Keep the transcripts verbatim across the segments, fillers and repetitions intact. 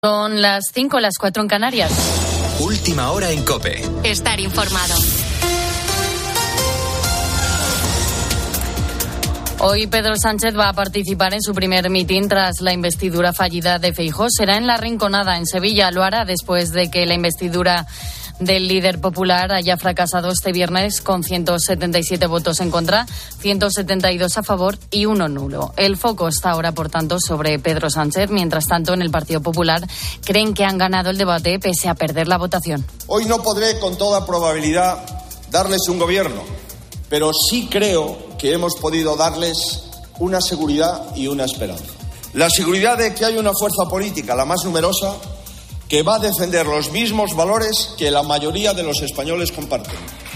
Son las cinco, las cuatro en Canarias. Última hora en COPE. Estar informado. Hoy Pedro Sánchez va a participar en su primer mitin tras la investidura fallida de Feijóo. Será en La Rinconada, en Sevilla. Lo hará después de que la investidura del líder popular haya fracasado este viernes con ciento setenta y siete votos en contra, ciento setenta y dos a favor y uno nulo. El foco está ahora, por tanto, sobre Pedro Sánchez. Mientras tanto, en el Partido Popular creen que han ganado el debate pese a perder la votación. Hoy no podré con toda probabilidad darles un gobierno, pero sí creo que hemos podido darles una seguridad y una esperanza. La seguridad de que hay una fuerza política, la más numerosa, que va a defender los mismos valores que la mayoría de los españoles comparten.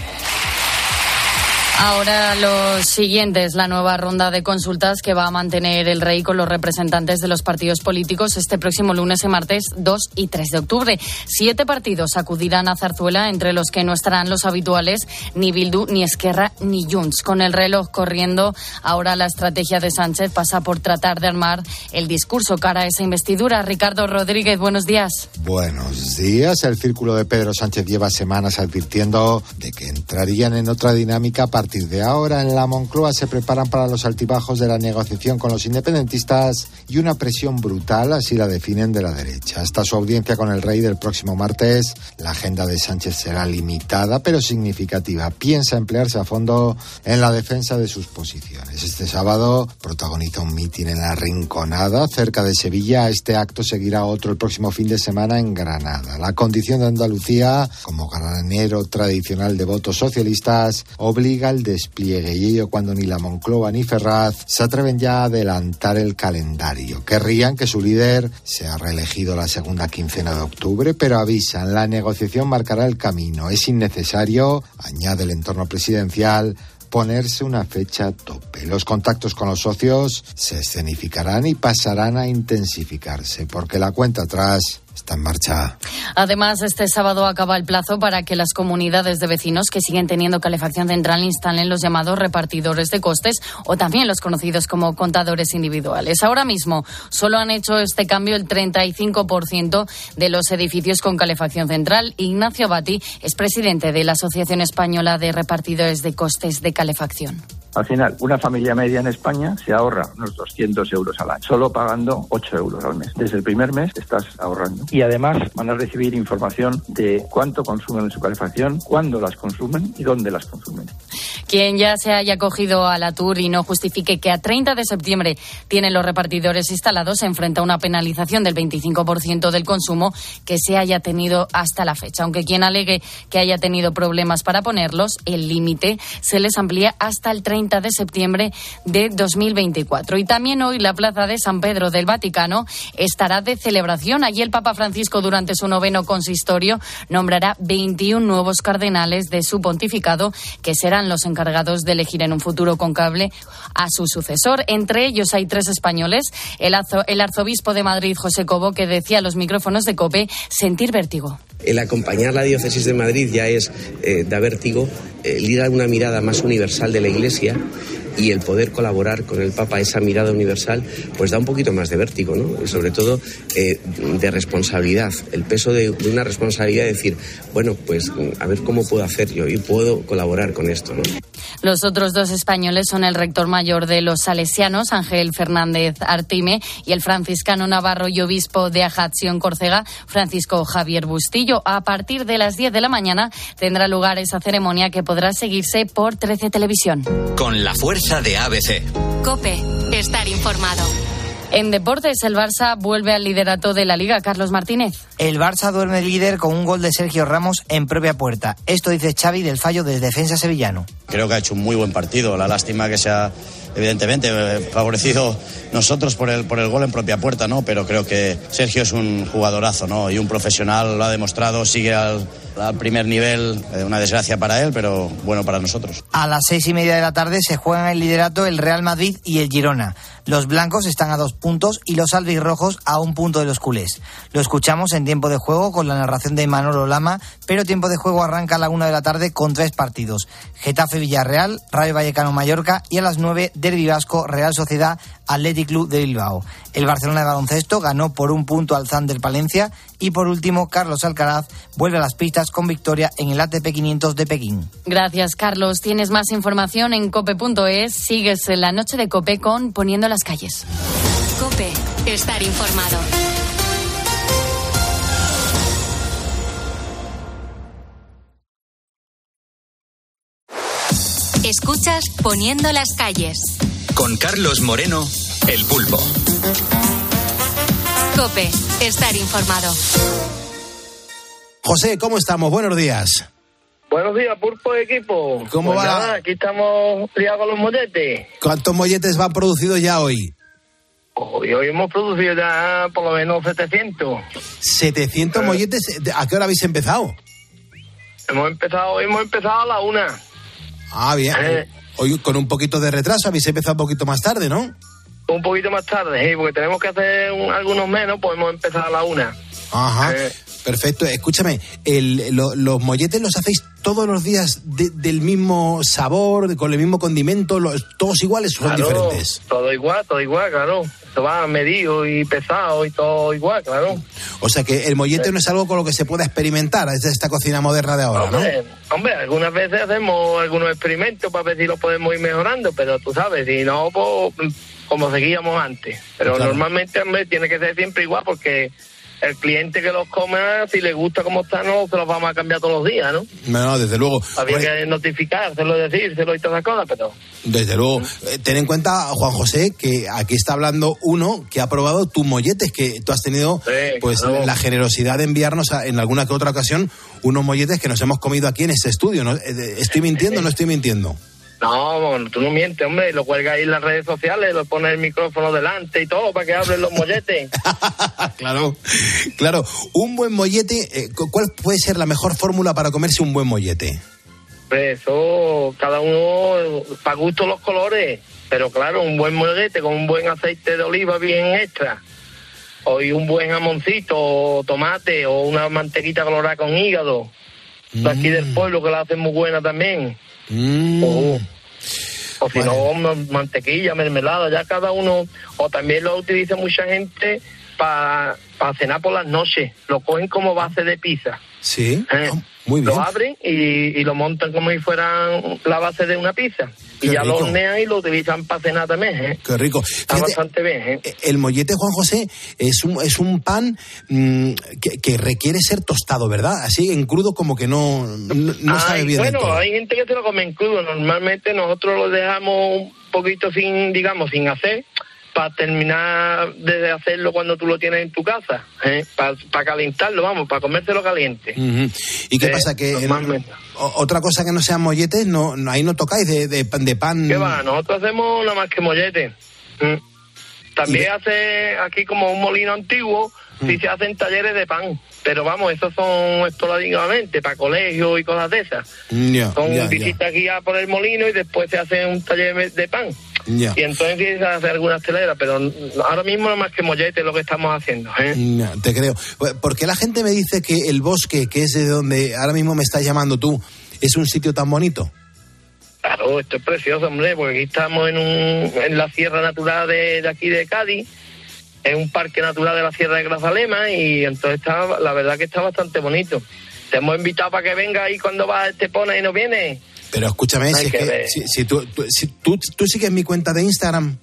Ahora lo siguiente es la nueva ronda de consultas que va a mantener el Rey con los representantes de los partidos políticos este próximo lunes y martes dos y tres de octubre. Siete partidos acudirán a Zarzuela, entre los que no estarán los habituales, ni Bildu, ni Esquerra, ni Junts. Con el reloj corriendo, ahora la estrategia de Sánchez pasa por tratar de armar el discurso cara a esa investidura. Ricardo Rodríguez, buenos días. Buenos días. El círculo de Pedro Sánchez lleva semanas advirtiendo de que entrarían en otra dinámica a partir de ahora. En la Moncloa se preparan para los altibajos de la negociación con los independentistas y una presión brutal, así la definen, de la derecha. Hasta su audiencia con el Rey del próximo martes, la agenda de Sánchez será limitada pero significativa. Piensa emplearse a fondo en la defensa de sus posiciones. Este sábado protagoniza un mitin en La Rinconada, cerca de Sevilla. Este acto seguirá otro el próximo fin de semana en Granada. La condición de Andalucía, como granero tradicional de votos socialistas, obliga al despliegue, y ello cuando ni la Moncloa ni Ferraz se atreven ya a adelantar el calendario. Querrían que su líder sea reelegido la segunda quincena de octubre, pero avisan, la negociación marcará el camino. Es innecesario, añade el entorno presidencial, ponerse una fecha tope. Los contactos con los socios se escenificarán y pasarán a intensificarse, porque la cuenta atrás está en marcha. Además, este sábado acaba el plazo para que las comunidades de vecinos que siguen teniendo calefacción central instalen los llamados repartidores de costes, o también los conocidos como contadores individuales. Ahora mismo solo han hecho este cambio el treinta y cinco por ciento de los edificios con calefacción central. Ignacio Bati es presidente de la Asociación Española de Repartidores de Costes de Calefacción. Al final, una familia media en España se ahorra unos doscientos euros al año, solo pagando ocho euros al mes. Desde el primer mes estás ahorrando. Y además van a recibir información de cuánto consumen en su calefacción, cuándo las consumen y dónde las consumen. Quien ya se haya acogido a la Tour y no justifique que a treinta de septiembre tienen los repartidores instalados se enfrenta a una penalización del veinticinco por ciento del consumo que se haya tenido hasta la fecha. Aunque quien alegue que haya tenido problemas para ponerlos, el límite se les amplía hasta el treinta de septiembre de dos mil veinticuatro. Y también hoy la plaza de San Pedro del Vaticano estará de celebración. Allí el Papa Francisco, durante su noveno consistorio, nombrará veintiún nuevos cardenales de su pontificado, que serán los encargados de elegir en un futuro conclave a su sucesor. Entre ellos hay tres españoles. El, arzo, el arzobispo de Madrid, José Cobo, que decía a los micrófonos de COPE sentir vértigo. El acompañar la diócesis de Madrid ya es, eh, da vértigo, eh, liga una mirada más universal de la Iglesia, y el poder colaborar con el Papa, esa mirada universal, pues da un poquito más de vértigo, ¿no? Y sobre todo eh, de responsabilidad, el peso de, de una responsabilidad de decir, bueno, pues a ver cómo puedo hacer yo y puedo colaborar con esto, ¿no? Los otros dos españoles son el rector mayor de los salesianos, Ángel Fernández Artime, y el franciscano navarro y obispo de Ajaccio en Córcega, Francisco Javier Bustillo. A partir de las diez de la mañana tendrá lugar esa ceremonia, que podrá seguirse por trece Televisión. Con la fuerza de A B C. COPE, estar informado. En deportes, el Barça vuelve al liderato de la Liga. Carlos Martínez. El Barça duerme líder con un gol de Sergio Ramos en propia puerta. Esto dice Xavi del fallo del defensa sevillano. Creo que ha hecho un muy buen partido. La lástima que se ha, evidentemente, favorecido nosotros por el por el gol en propia puerta, ¿no? Pero creo que Sergio es un jugadorazo, ¿no? Y un profesional, lo ha demostrado, sigue al, al primer nivel. Eh, una desgracia para él, pero bueno para nosotros. A las seis y media de la tarde se juegan el liderato el Real Madrid y el Girona. Los blancos están a dos puntos y los albirrojos a un punto de los culés. Lo escuchamos en tiempo de juego con la narración de Manolo Lama, pero tiempo de juego arranca a la una de la tarde con tres partidos: Getafe Villarreal, Rayo Vallecano Mallorca, y a las nueve Derbi Vasco Real Sociedad Athletic Club de Bilbao. El Barcelona de baloncesto ganó por un punto al Thunder Palencia y por último Carlos Alcaraz vuelve a las pistas con victoria en el A T P quinientos de Pekín. Gracias, Carlos. Tienes más información en cope punto es. Sigues en la noche de COPE con Poniendo las calles. COPE, estar informado. Escuchas Poniendo las calles. Con Carlos Moreno, El Pulpo. COPE, estar informado. José, ¿cómo estamos? Buenos días. Buenos días, Pulpo de equipo. ¿Cómo pues va? Nada, aquí estamos liados con los molletes. ¿Cuántos molletes van producidos ya hoy? Hoy, hoy hemos producido ya por lo menos setecientos. ¿setecientos eh. molletes? ¿A qué hora habéis empezado? Hemos empezado, hoy hemos empezado a la una. Ah, bien. Eh. Hoy con un poquito de retraso, habéis empezado un poquito más tarde, ¿no? Un poquito más tarde, sí, porque tenemos que hacer un, algunos menos, pues hemos empezado a la una. Ajá, eh. Perfecto. Escúchame, el, lo, ¿los molletes los hacéis todos los días de, del mismo sabor, con el mismo condimento, los, todos iguales o son claro, diferentes? Todo igual, todo igual, claro. Esto va medido y pesado y todo igual, claro. O sea que el mollete eh. no es algo con lo que se pueda experimentar, es de esta cocina moderna de ahora, hombre, ¿no? Hombre, algunas veces hacemos algunos experimentos para ver si los podemos ir mejorando, pero tú sabes, si no, pues como seguíamos antes. Pero claro, normalmente, hombre, tiene que ser siempre igual porque el cliente que los coma, si le gusta cómo está, no se los vamos a cambiar todos los días, ¿no? No, no, desde luego. Había Hombre, que notificárselo, decírselo y todas esas cosas, pero... Desde luego. Eh, ten en cuenta, Juan José, que aquí está hablando uno que ha probado tus molletes, que tú has tenido sí, pues claro, la generosidad de enviarnos a, en alguna que otra ocasión unos molletes que nos hemos comido aquí en este estudio, ¿no? ¿Estoy mintiendo o no estoy mintiendo? No, tú no mientes, hombre, lo cuelgas ahí en las redes sociales, lo pones el micrófono delante y todo para que hablen los molletes. Claro, claro. Un buen mollete, eh, ¿cuál puede ser la mejor fórmula para comerse un buen mollete? Pues eso, cada uno, para gusto los colores, pero claro, un buen mollete con un buen aceite de oliva bien extra, o y un buen jamoncito, o tomate, o una mantequita colorada con hígado, mm. de aquí del pueblo que la hacen muy buena también. Mm. O, o si bueno. no, mantequilla, mermelada, ya cada uno, o también lo utiliza mucha gente para pa cenar por las noches, lo cogen como base de pizza. Sí, ¿Eh? oh, muy bien. Lo abren y, y lo montan como si fueran la base de una pizza. Qué y ya rico. Lo hornean y lo utilizan para cenar también, ¿eh? Qué rico. Está Fíjate, bastante bien, ¿eh? El mollete, Juan José, es un, es un pan mmm, que, que requiere ser tostado, ¿verdad? Así en crudo como que no, no, no Ay, sabe bien. Bueno, hay gente que se lo come en crudo. Normalmente nosotros lo dejamos un poquito sin, digamos, sin hacer, para terminar de hacerlo cuando tú lo tienes en tu casa, ¿eh? para pa calentarlo, vamos, para comérselo caliente. Uh-huh. ¿Y qué eh, pasa? Que el, otra cosa que no sean molletes, no, no ahí no tocáis de, de, de pan. ¿Qué va? Nosotros hacemos nada más que mollete. ¿Mm? También de... hace aquí como un molino antiguo, ¿Mm? sí se hacen talleres de pan. Pero vamos, esos son esporádicamente para colegios y cosas de esas. Yeah, son yeah, visitas yeah. guiadas por el molino y después se hace un taller de pan. Yeah. Y entonces se hace algunas teleras, pero ahora mismo no más que mollete es lo que estamos haciendo. ¿eh? Yeah, te creo. ¿Por qué la gente me dice que el bosque, que es de donde ahora mismo me estás llamando tú, es un sitio tan bonito? Claro, esto es precioso, hombre, porque aquí estamos en, un, en la Sierra Natural de, de aquí de Cádiz. Es un parque natural de la Sierra de Grazalema y entonces está, la verdad que está bastante bonito. Te hemos invitado para que venga y cuando vas te pones y no vienes. Pero escúchame, si, es que, si, si, tú, tú, si tú, tú sigues mi cuenta de Instagram.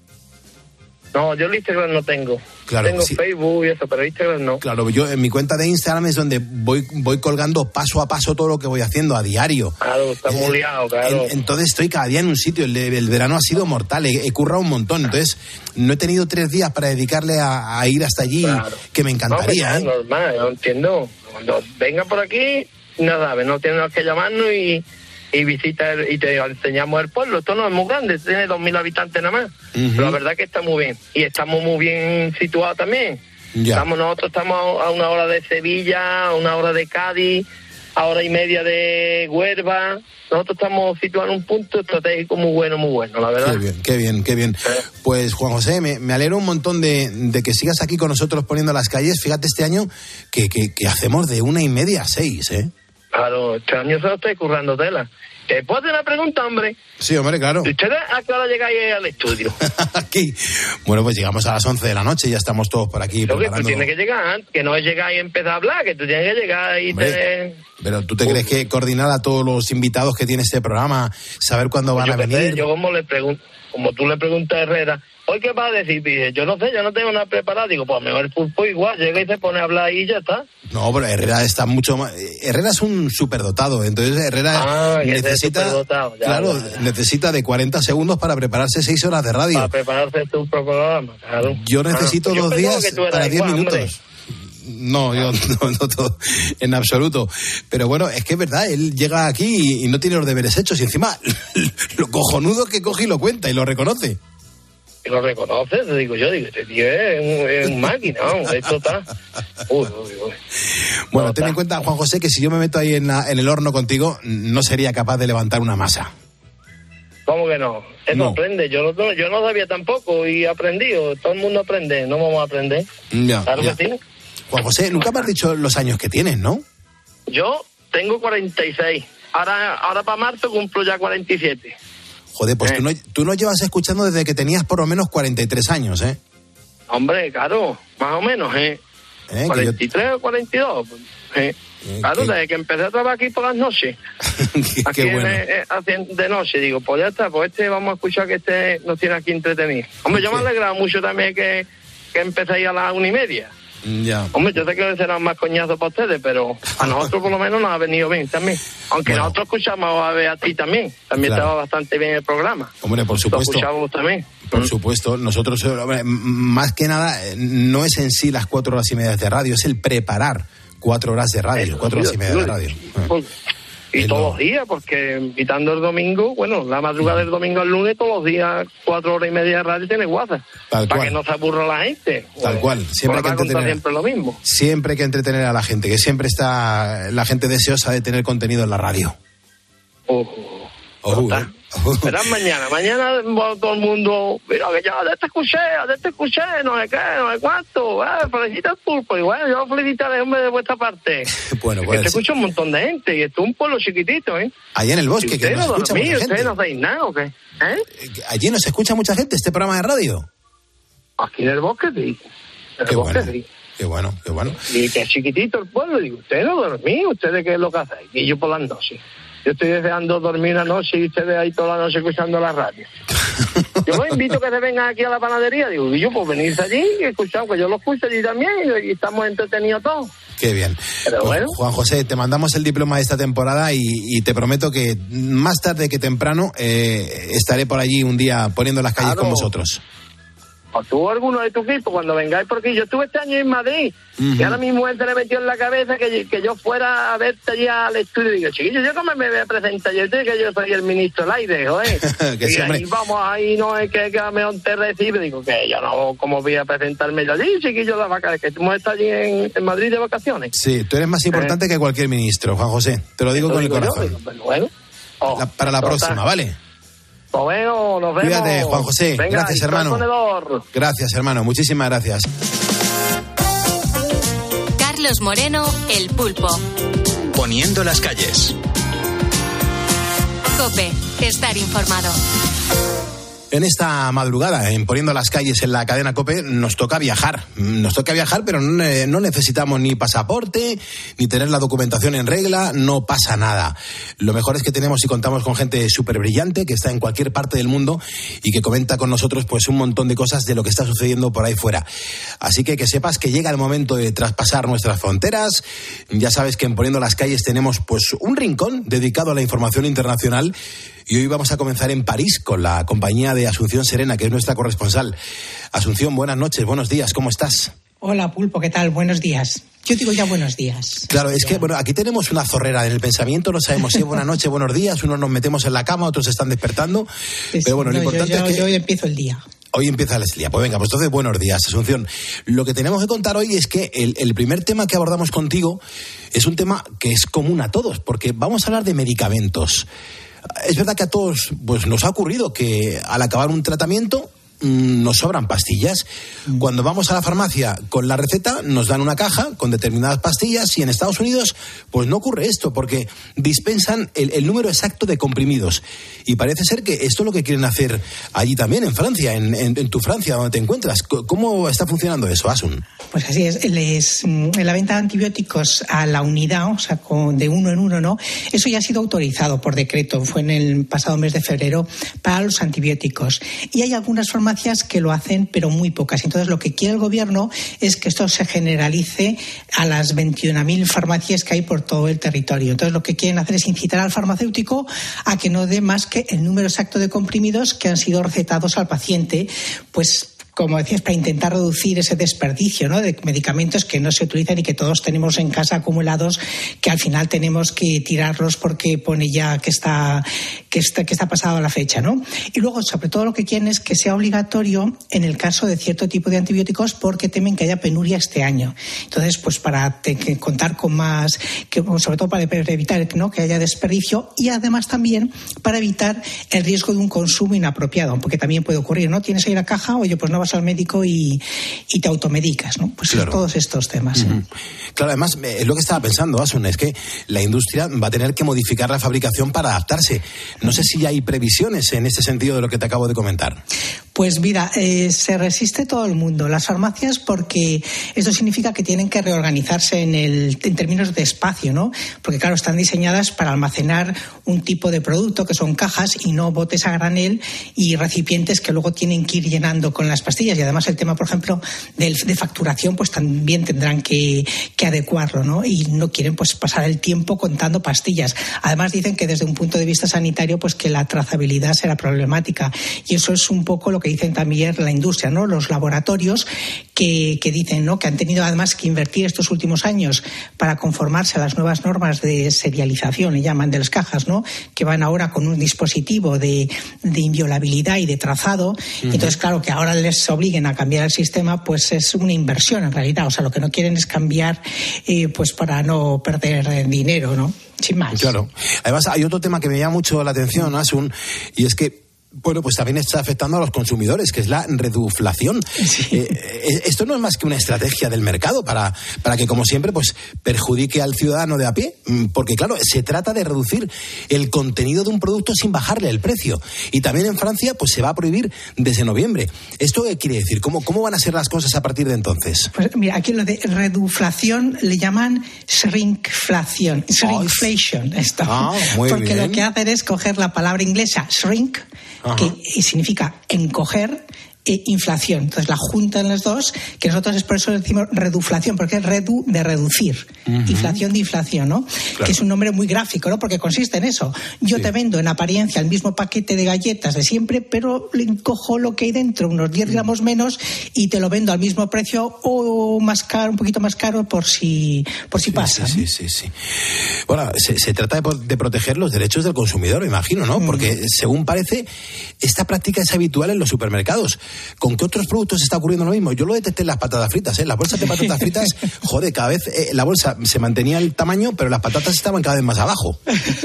No, yo el Instagram no tengo. Claro, tengo sí. Facebook y eso, pero Instagram no. Claro, yo en mi cuenta de Instagram es donde voy voy colgando paso a paso todo lo que voy haciendo a diario. Claro, está muy eh, liado, claro. En, entonces estoy cada día en un sitio. El, el verano ha sido mortal, he, he currado un montón. Entonces no he tenido tres días para dedicarle a, a ir hasta allí, claro. que me encantaría. No, ¿eh? Es normal, no entiendo. Cuando vengan por aquí, no sabes, no tienen que llamarnos y... y visita el, y te enseñamos el pueblo. Esto no es muy grande, tiene dos mil habitantes nada más. Uh-huh. Pero la verdad que está muy bien. Y estamos muy bien situados también. Ya. Estamos Nosotros estamos a una hora de Sevilla, a una hora de Cádiz, a hora y media de Huelva. Nosotros estamos situados en un punto estratégico muy bueno, muy bueno, la verdad. Qué bien, qué bien, qué bien. ¿Eh? Pues, Juan José, me, me alegro un montón de, de que sigas aquí con nosotros poniendo las calles. Fíjate este año que, que, que hacemos de una y media a seis, ¿eh? Claro, este año se lo estoy currando tela. ¿Te puedo hacer una pregunta, hombre? Sí, hombre, claro. ¿Ustedes a qué hora llegáis al estudio? Aquí. Bueno, pues llegamos a las once de la noche y ya estamos todos por aquí Lo que preparando. tú tienes que llegar antes, que no es llegar y empezar a hablar, que tú tienes que llegar y Hombre, tener... Pero ¿tú te crees que coordinar a todos los invitados que tiene este programa, saber cuándo van yo a qué sé, venir? yo como le pregunto, como tú le preguntas a Herrera, ¿hoy qué vas a decir? Dice, yo no sé, yo no tengo nada preparado. Digo, pues mejor el pulpo igual, llega y se pone a hablar y ya está. No, pero Herrera está mucho más... Herrera es un superdotado, entonces Herrera ah, necesita... superdotado, ya, claro, ya, ya. necesita de cuarenta segundos para prepararse seis horas de radio. Para prepararse tu programa, claro. Yo necesito ah, pues dos yo días para diez minutos. Hombre. No, yo no, no, no, en absoluto. Pero bueno, es que es verdad, él llega aquí y, y no tiene los deberes hechos y encima lo cojonudo que coge y lo cuenta y lo reconoce. Y lo reconoce, te digo yo, digo, este tío es un, es un máquina, ¿no? Esto está... Uy, uy, uy. Bueno, no, ten está. en cuenta, Juan José, que si yo me meto ahí en, la, en el horno contigo, no sería capaz de levantar una masa. ¿Cómo que no? Eso No. aprende, yo no, yo no sabía tampoco y he aprendido, todo el mundo aprende, no vamos a aprender. Ya, Claro ya. que sí. Juan José, nunca me has dicho los años que tienes, ¿no? Yo tengo cuarenta y seis, ahora, ahora para marzo cumplo ya cuarenta y siete. Joder, pues Eh. tú, no, tú nos llevas escuchando desde que tenías por lo menos cuarenta y tres años, ¿eh? Hombre, claro, más o menos, ¿eh? ¿Eh? Que cuarenta y tres o cuarenta y dos, ¿eh? Eh, Claro, que- desde que empecé a trabajar aquí por las noches, yo... aquí Qué bueno. en, eh, haciendo de noche, digo, pues ya está, pues este vamos a escuchar que este nos tiene aquí entretenido. Hombre, yo me Sí. alegraba mucho también que, que empecéis a las una y media. Ya. Hombre, yo sé que será más coñazo para ustedes, pero a nosotros por lo menos nos ha venido bien también. Aunque Bueno. nosotros escuchamos a ver a ti también. También Claro. estaba bastante bien el programa. Hombre, por Lo supuesto. escuchábamos también. Por supuesto, nosotros, eh, hombre, m- más que nada, eh, no es en sí las cuatro horas y media de radio, es el preparar cuatro horas de radio, Eso, cuatro horas y media de sí, radio. sí. Eh. Y Es todos lo- los días, porque quitando el domingo, bueno, la madrugada del domingo al lunes, todos los días, cuatro horas y media de radio tiene WhatsApp. Tal Para cual. que no se aburra la gente. Tal cual, siempre hay que Pues va a contar entretener. siempre lo mismo. Siempre hay que entretener a la gente, que siempre está la gente deseosa de tener contenido en la radio. Uh, Oh, está. eh. Oh. Verás mañana, mañana va todo el mundo, mira que yo de te escuché, de te escuché, no sé qué, no sé cuánto, eh, felicita al pulpo, y bueno, yo felicitaré hombre de vuestra parte. Bueno, Que pues te escucha un montón de gente, y esto es un pueblo chiquitito, ¿eh? allí en el Y bosque, que ustedes nos no escucha dormís, mucha ustedes gente. no hacéis nada, ¿o qué? ¿Eh? Allí nos escucha mucha gente este programa de radio. Aquí en el bosque, sí. En Qué el bosque, bueno, sí. qué bueno, qué bueno. Y que es chiquitito el pueblo, digo, ustedes no dormís, ustedes qué es lo que hacéis, y yo por las noches. Yo estoy deseando dormir una noche y ustedes ahí toda la noche escuchando la radio. Yo los invito a que se vengan aquí a la panadería, digo, y yo pues venirse allí y escuchar, que yo lo escucho allí también y, y estamos entretenidos todos. Qué bien. Pero Pues, bueno. Juan José, te mandamos el diploma de esta temporada y, y te prometo que más tarde que temprano eh, estaré por allí un día poniendo las calles Claro. con vosotros. O tú o alguno de tu equipo, cuando vengáis por aquí. Yo estuve este año en Madrid Ujú. y ahora mi mujer se le metió en la cabeza que, que yo fuera a verte allí al estudio. Y digo, chiquillo, yo cómo me voy a presentar, yo sé que yo soy el ministro del aire, joder. Que sí, y hombre. ahí vamos, ahí no es que, que me te recibe. Digo, que yo no, ¿cómo voy a presentarme yo allí, chiquillo, las vacaciones? Que tú estás allí en, en Madrid de vacaciones. Sí, tú eres más importante que cualquier ministro, Juan José. Te lo digo Lo con el digo yo, corazón. digo, pero bueno. Oh, La- para la total. próxima, ¿vale? Pues bueno, nos vemos. Cuídate, Juan José. Venga, Gracias, y todo el hermano. ponedor. Gracias, hermano. Muchísimas gracias. Carlos Moreno, El Pulpo. Poniendo las calles. COPE, estar informado. En esta madrugada, en Poniendo las calles en la cadena COPE, nos toca viajar. Nos toca viajar, pero no, eh, no necesitamos ni pasaporte, ni tener la documentación en regla, no pasa nada. Lo mejor es que tenemos y contamos con gente súper brillante que está en cualquier parte del mundo y que comenta con nosotros pues un montón de cosas de lo que está sucediendo por ahí fuera. Así que que sepas que llega el momento de traspasar nuestras fronteras. Ya sabes que en Poniendo las calles tenemos pues un rincón dedicado a la información internacional. Y hoy vamos a comenzar en París con la compañía de Asunción Serena, que es nuestra corresponsal. Asunción, buenas noches, buenos días, ¿cómo estás? Hola, Pulpo, ¿qué tal? Buenos días. Yo digo ya buenos días. Claro, es que bueno, aquí tenemos una zorrera en el pensamiento, no sabemos si es buenas noches, buenos días, unos nos metemos en la cama, otros se están despertando, Sí, pero bueno, no, lo importante yo, yo, es que... yo hoy empiezo el día. Hoy empieza el día. Pues venga, pues entonces buenos días, Asunción. Lo que tenemos que contar hoy es que el, el primer tema que abordamos contigo es un tema que es común a todos, porque vamos a hablar de medicamentos. Es verdad que a todos pues, nos ha ocurrido que al acabar un tratamiento mmm, nos sobran pastillas. Cuando vamos a la farmacia con la receta, nos dan una caja con determinadas pastillas, y en Estados Unidos pues no ocurre esto, porque dispensan el, el número exacto de comprimidos. Y parece ser que esto es lo que quieren hacer allí también, en Francia, en, en, en tu Francia, donde te encuentras. ¿Cómo está funcionando eso, Asun? Pues así es. Les, en la venta de antibióticos a la unidad, o sea, con, de uno en uno, ¿no? Eso ya ha sido autorizado por decreto. Fue en el pasado mes de febrero para los antibióticos. Y hay algunas farmacias que lo hacen, pero muy pocas. Entonces, lo que quiere el gobierno es que esto se generalice a las veintiuna mil farmacias que hay por todo el territorio. Entonces, lo que quieren hacer es incitar al farmacéutico a que no dé más que el número exacto de comprimidos que han sido recetados al paciente, pues, como decías, para intentar reducir ese desperdicio, ¿no?, de medicamentos que no se utilizan y que todos tenemos en casa acumulados, que al final tenemos que tirarlos porque pone ya que está que está que está pasado la fecha, ¿no? Y luego, sobre todo, lo que quieren es que sea obligatorio en el caso de cierto tipo de antibióticos, porque temen que haya penuria este año. Entonces, pues para te, que contar con más, que, sobre todo para evitar, ¿no?, que haya desperdicio, y además también para evitar el riesgo de un consumo inapropiado, porque también puede ocurrir, ¿no? Tienes ahí la caja, oye, pues no vas al médico y, y te automedicas, ¿no? Pues claro, todos estos temas. Uh-huh. ¿eh? Claro, además, es lo que estaba pensando, Asun, es que la industria va a tener que modificar la fabricación para adaptarse. No sé si ya hay previsiones en este sentido de lo que te acabo de comentar. Pues mira, eh, se resiste todo el mundo, las farmacias, porque esto significa que tienen que reorganizarse en, el, en términos de espacio, ¿no? Porque claro, están diseñadas para almacenar un tipo de producto, que son cajas y no botes a granel y recipientes que luego tienen que ir llenando con las pastillas. Y además el tema, por ejemplo, de, de facturación, pues también tendrán que, que adecuarlo, ¿no? Y no quieren pues pasar el tiempo contando pastillas. Además dicen que desde un punto de vista sanitario, pues que la trazabilidad será problemática. Y eso es un poco lo que dicen también la industria, ¿no? Los laboratorios que, que dicen, ¿no?, que han tenido además que invertir estos últimos años para conformarse a las nuevas normas de serialización, le llaman, de las cajas, ¿no?, que van ahora con un dispositivo de, de inviolabilidad y de trazado. Uh-huh. Entonces, claro, que ahora les obliguen a cambiar el sistema, pues es una inversión en realidad. O sea, lo que no quieren es cambiar eh, pues para no perder dinero, ¿no? Sin más. Claro. Además, hay otro tema que me llama mucho la atención, Asun, y es que bueno, pues también está afectando a los consumidores, que es la reduflación. Sí. Eh, esto no es más que una estrategia del mercado para, para que, como siempre, pues perjudique al ciudadano de a pie, porque claro, se trata de reducir el contenido de un producto sin bajarle el precio. Y también en Francia, pues se va a prohibir desde noviembre. ¿Esto qué quiere decir? ¿Cómo, cómo van a ser las cosas a partir de entonces? Pues mira, aquí lo de reduflación le llaman shrinkflación, shrinkflation, esto. Ah, muy porque bien. Lo que hacen es coger la palabra inglesa shrink, ajá, que significa encoger, e inflación. Entonces la juntan las dos, que nosotros es por eso decimos reduflación, porque es redu de reducir, uh-huh, inflación de inflación, ¿no? Claro. Que es un nombre muy gráfico, ¿no? Porque consiste en eso. Yo sí. te vendo en apariencia el mismo paquete de galletas de siempre, pero le encojo lo que hay dentro, unos diez gramos menos, y te lo vendo al mismo precio o más caro, un poquito más caro, por si por si sí, pasa. Sí, sí, sí, sí. Bueno, se, se trata de, de proteger los derechos del consumidor, me imagino, ¿no? Porque uh-huh, según parece, esta práctica es habitual en los supermercados. ¿Con qué otros productos está ocurriendo lo mismo? Yo lo detecté en las patatas fritas, ¿eh? Las bolsas de patatas fritas, joder, cada vez eh, la bolsa se mantenía el tamaño, pero las patatas estaban cada vez más abajo.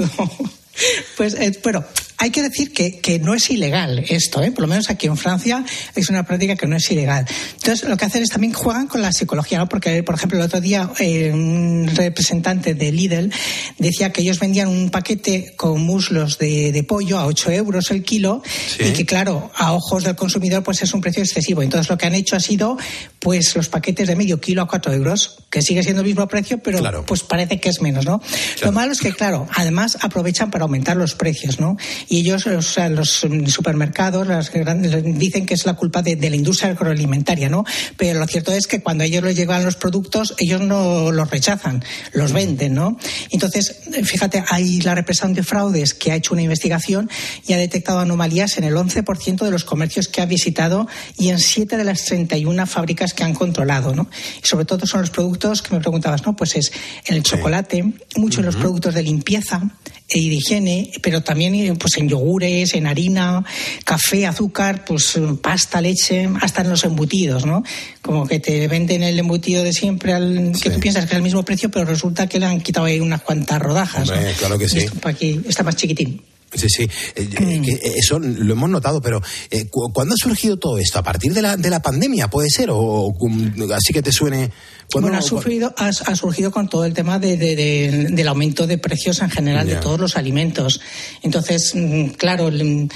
Pues, eh, bueno, hay que decir que, que no es ilegal esto, ¿eh? Por lo menos aquí en Francia es una práctica que no es ilegal. Entonces, lo que hacen es también juegan con la psicología, ¿no? Porque, por ejemplo, el otro día eh, un representante de Lidl decía que ellos vendían un paquete con muslos de, de pollo a ocho euros el kilo, ¿sí? Y que, claro, a ojos del consumidor pues es un precio excesivo. Entonces, lo que han hecho ha sido pues los paquetes de medio kilo a cuatro euros, que sigue siendo el mismo precio, pero claro, pues parece que es menos, ¿no? Claro. Lo malo es que, claro, además aprovechan para aumentar los precios, ¿no? Y ellos, o sea, los supermercados, las grandes, dicen que es la culpa de, de la industria agroalimentaria, ¿no? Pero lo cierto es que cuando a ellos les llegan los productos, ellos no los rechazan, los venden, ¿no? Entonces, fíjate, hay la represión de fraudes que ha hecho una investigación y ha detectado anomalías en el once por ciento de los comercios que ha visitado y en siete de las treinta y una fábricas que han controlado, ¿no? Y sobre todo son los productos que me preguntabas, ¿no? Pues es en el chocolate, sí, muchos de uh-huh, los productos de limpieza y de higiene, pero también pues en yogures, en harina, café, azúcar, pues pasta, leche, hasta en los embutidos, ¿no? Como que te venden el embutido de siempre al que sí, tú piensas que es el mismo precio, pero resulta que le han quitado ahí unas cuantas rodajas. Hombre, ¿no? Claro que sí. Esto, aquí está más chiquitín. Sí, sí, eh, eh, eso lo hemos notado, pero eh, ¿cuándo ha surgido todo esto? ¿A partir de la, de la pandemia puede ser? ¿O, o así que te suene? Bueno, ha, sufrido, ha, ha surgido con todo el tema de, de, de, del aumento de precios en general yeah. de todos los alimentos. Entonces, claro...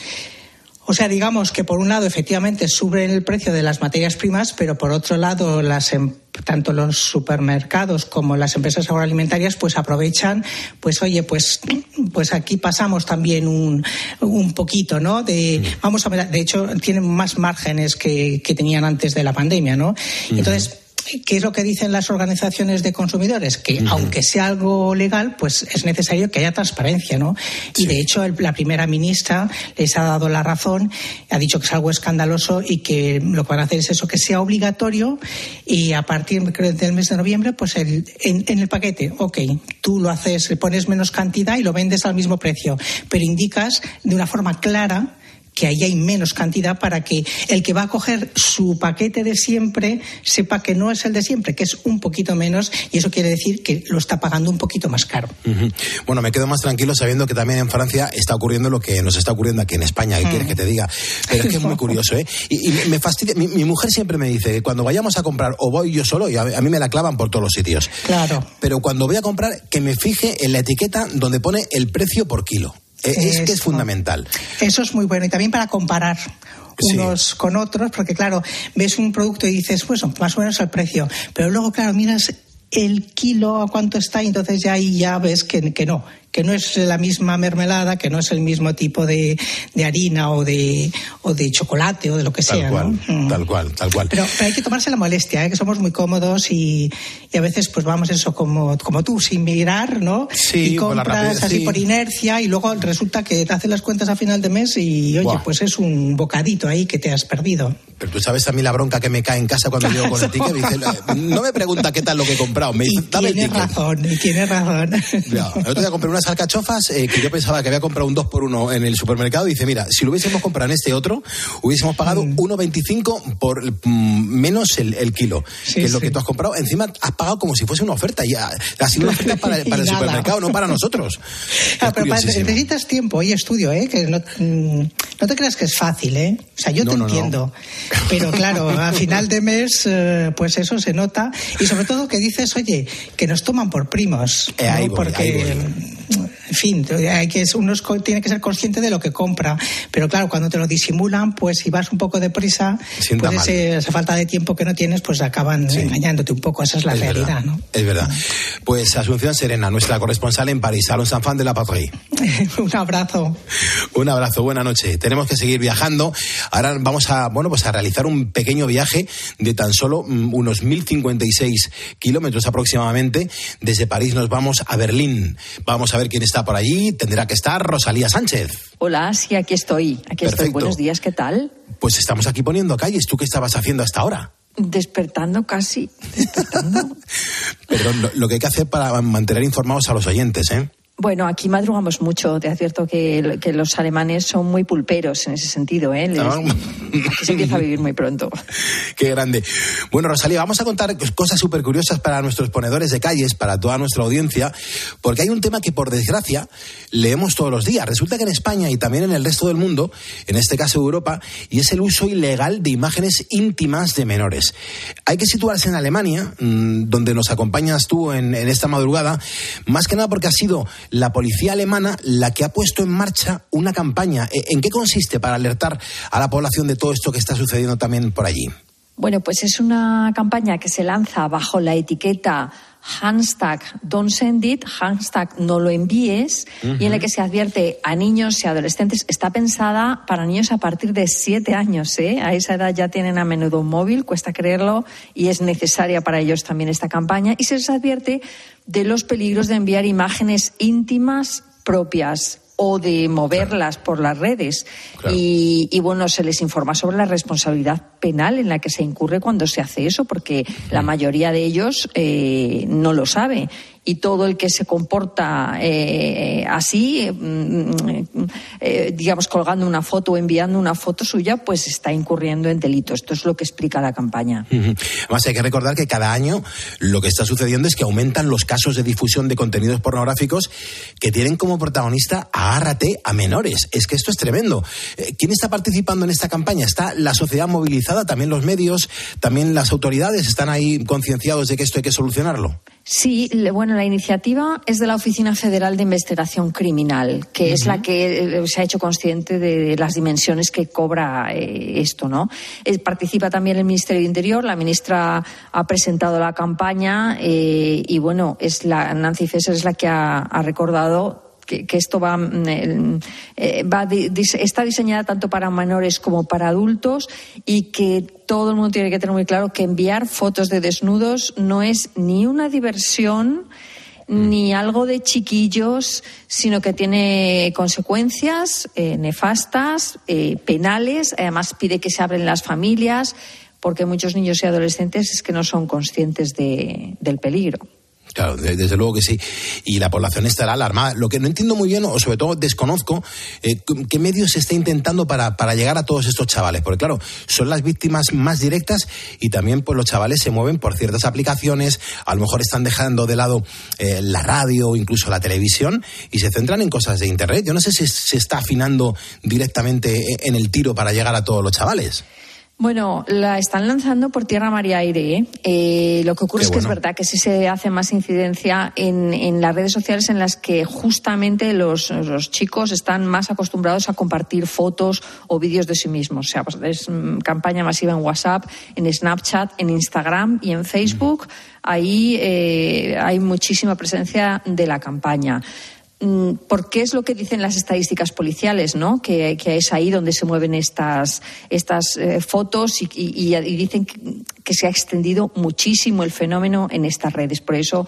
O sea, digamos que por un lado efectivamente sube el precio de las materias primas, pero por otro lado las tanto los supermercados como las empresas agroalimentarias pues aprovechan, pues oye, pues pues aquí pasamos también un, un poquito, ¿no? De vamos a ver, de hecho tienen más márgenes que, que tenían antes de la pandemia, ¿no? Entonces, ¿qué es lo que dicen las organizaciones de consumidores? Que uh-huh. aunque sea algo legal, pues es necesario que haya transparencia, ¿no? Sí. Y de hecho el, la primera ministra les ha dado la razón, ha dicho que es algo escandaloso y que lo que van a hacer es eso, que sea obligatorio y a partir creo, del mes de noviembre, pues el, en, en el paquete, ok, tú lo haces, le pones menos cantidad y lo vendes al mismo precio, pero indicas de una forma clara que ahí hay menos cantidad para que el que va a coger su paquete de siempre sepa que no es el de siempre, que es un poquito menos, y eso quiere decir que lo está pagando un poquito más caro. Uh-huh. Bueno, me quedo más tranquilo sabiendo que también en Francia está ocurriendo lo que nos está ocurriendo aquí en España. ¿Qué uh-huh. quieres que te diga? Pero es que es muy curioso, ¿eh? Y, y me fastidia. Mi, mi mujer siempre me dice que cuando vayamos a comprar, o voy yo solo, y a, a mí me la clavan por todos los sitios. Claro. Pero cuando voy a comprar, que me fije en la etiqueta donde pone el precio por kilo. Es Eso. que es fundamental. Eso es muy bueno. Y también para comparar unos sí. con otros, porque claro, ves un producto y dices, pues más o menos el precio. Pero luego, claro, miras el kilo a cuánto está y entonces ya ahí ya ves que, que no. que no es la misma mermelada, que no es el mismo tipo de, de harina o de, o de chocolate o de lo que tal sea. Cual, ¿no? Tal cual, tal cual. Pero, pero hay que tomarse la molestia, ¿eh? Que somos muy cómodos y, y a veces pues vamos eso como, como tú, sin mirar, ¿no? Sí, y compras por la rapidez, así sí. por inercia y luego resulta que te hacen las cuentas a final de mes y oye, Buah. pues es un bocadito ahí que te has perdido. Pero tú sabes a mí la bronca que me cae en casa cuando llego con el ticket. Dice, no me pregunta qué tal lo que he comprado, me dice, dame el ticket. Tienes razón, y tienes razón. Ya, el otro día compré unas alcachofas eh, que yo pensaba que había comprado un dos por uno en el supermercado. Dice, mira, si lo hubiésemos comprado en este otro, hubiésemos pagado mm. uno veinticinco por mm, menos el, el kilo, sí, que es lo sí. que tú has comprado. Encima has pagado como si fuese una oferta. Ya, ha sido una oferta para, para el nada. supermercado, no para nosotros. Ah, pero para, necesitas tiempo y estudio, ¿eh? Que no, no te creas que es fácil, ¿eh? O sea, yo no, te no, entiendo. No. Pero claro, a final de mes, eh, pues eso se nota. Y sobre todo que dices, oye, que nos toman por primos. Eh, ahí ¿no? voy, Porque, ahí voy. en fin, hay que, uno tiene que ser consciente de lo que compra. Pero claro, cuando te lo disimulan, pues si vas un poco deprisa, Sienta pues ese, esa falta de tiempo que no tienes, pues acaban sí. engañándote un poco. Esa es la es realidad, verdad, ¿no? Es verdad. Pues Asunción Serena, nuestra corresponsal en París, Salón San Fan de la Patrie. Un abrazo. Un abrazo, buena noche. Tenemos que seguir viajando. Ahora vamos a, bueno, pues a realizar un pequeño viaje de tan solo um, unos mil cincuenta y seis kilómetros aproximadamente. Desde París nos vamos a Berlín. Vamos a ver quién está por allí. Tendrá que estar Rosalía Sánchez. Hola, sí, aquí estoy. Aquí Perfecto. estoy. Buenos días, ¿qué tal? Pues estamos aquí poniendo calles. ¿Tú qué estabas haciendo hasta ahora? Despertando casi. Despertando. Perdón, lo, lo que hay que hacer para mantener informados a los oyentes, ¿eh? Bueno, aquí madrugamos mucho. Te advierto que, que los alemanes son muy pulperos en ese sentido, ¿eh? Les, aquí se empieza a vivir muy pronto. Qué grande. Bueno, Rosalía, vamos a contar cosas súper curiosas para nuestros ponedores de calles, para toda nuestra audiencia, porque hay un tema que, por desgracia, leemos todos los días. Resulta que en España y también en el resto del mundo, en este caso Europa, y es el uso ilegal de imágenes íntimas de menores. Hay que situarse en Alemania, donde nos acompañas tú en, en esta madrugada, más que nada porque ha sido la policía alemana la que ha puesto en marcha una campaña. ¿En qué consiste para alertar a la población de todo esto que está sucediendo también por allí? Bueno, pues es una campaña que se lanza bajo la etiqueta hashtag don't send it, hashtag no lo envíes, uh-huh. y en la que se advierte a niños y adolescentes. Está pensada para niños a partir de siete años, ¿eh? A esa edad ya tienen a menudo un móvil, cuesta creerlo, y es necesaria para ellos también esta campaña, y se les advierte de los peligros de enviar imágenes íntimas propias o de moverlas por las redes. Claro. Y, y bueno, se les informa sobre la responsabilidad penal en la que se incurre cuando se hace eso, porque la mayoría de ellos eh, no lo sabe. y todo el que se comporta eh, así, eh, eh, digamos, colgando una foto o enviando una foto suya, pues está incurriendo en delito. Esto es lo que explica la campaña. Uh-huh. Además, hay que recordar que cada año lo que está sucediendo es que aumentan los casos de difusión de contenidos pornográficos que tienen como protagonista, agárrate, a menores. Es que esto es tremendo. Eh, ¿Quién está participando en esta campaña? ¿Está la sociedad movilizada, también los medios, también las autoridades? ¿Están ahí concienciados de que esto hay que solucionarlo? Sí, bueno, la iniciativa es de la Oficina Federal de Investigación Criminal, que uh-huh. es la que se ha hecho consciente de las dimensiones que cobra eh, esto, ¿no? Eh, participa también el Ministerio de Interior, la ministra ha presentado la campaña eh, y, bueno, es la Nancy Faeser es la que ha, ha recordado Que, que esto va, eh, va está diseñada tanto para menores como para adultos y que todo el mundo tiene que tener muy claro que enviar fotos de desnudos no es ni una diversión ni algo de chiquillos, sino que tiene consecuencias eh, nefastas, eh, penales. Además pide que se abren las familias porque muchos niños y adolescentes es que no son conscientes de, del peligro. Claro, desde luego que sí. Y la población estará alarmada. Lo que no entiendo muy bien, o sobre todo desconozco, eh, qué medios se está intentando para, para llegar a todos estos chavales. Porque claro, son las víctimas más directas y también pues los chavales se mueven por ciertas aplicaciones, a lo mejor están dejando de lado eh, la radio o incluso la televisión y se centran en cosas de internet. Yo no sé si se está afinando directamente en el tiro para llegar a todos los chavales. Bueno, la están lanzando por tierra, mar y aire. ¿eh? Eh, lo que ocurre Qué es que bueno. es verdad que sí se hace más incidencia en, en las redes sociales en las que justamente los, los chicos están más acostumbrados a compartir fotos o vídeos de sí mismos. O sea, pues es campaña masiva en WhatsApp, en Snapchat, en Instagram y en Facebook. Ahí eh, hay muchísima presencia de la campaña. Porque es lo que dicen las estadísticas policiales, ¿no? Que, que es ahí donde se mueven estas, estas eh, fotos y, y, y dicen que, que se ha extendido muchísimo el fenómeno en estas redes. Por eso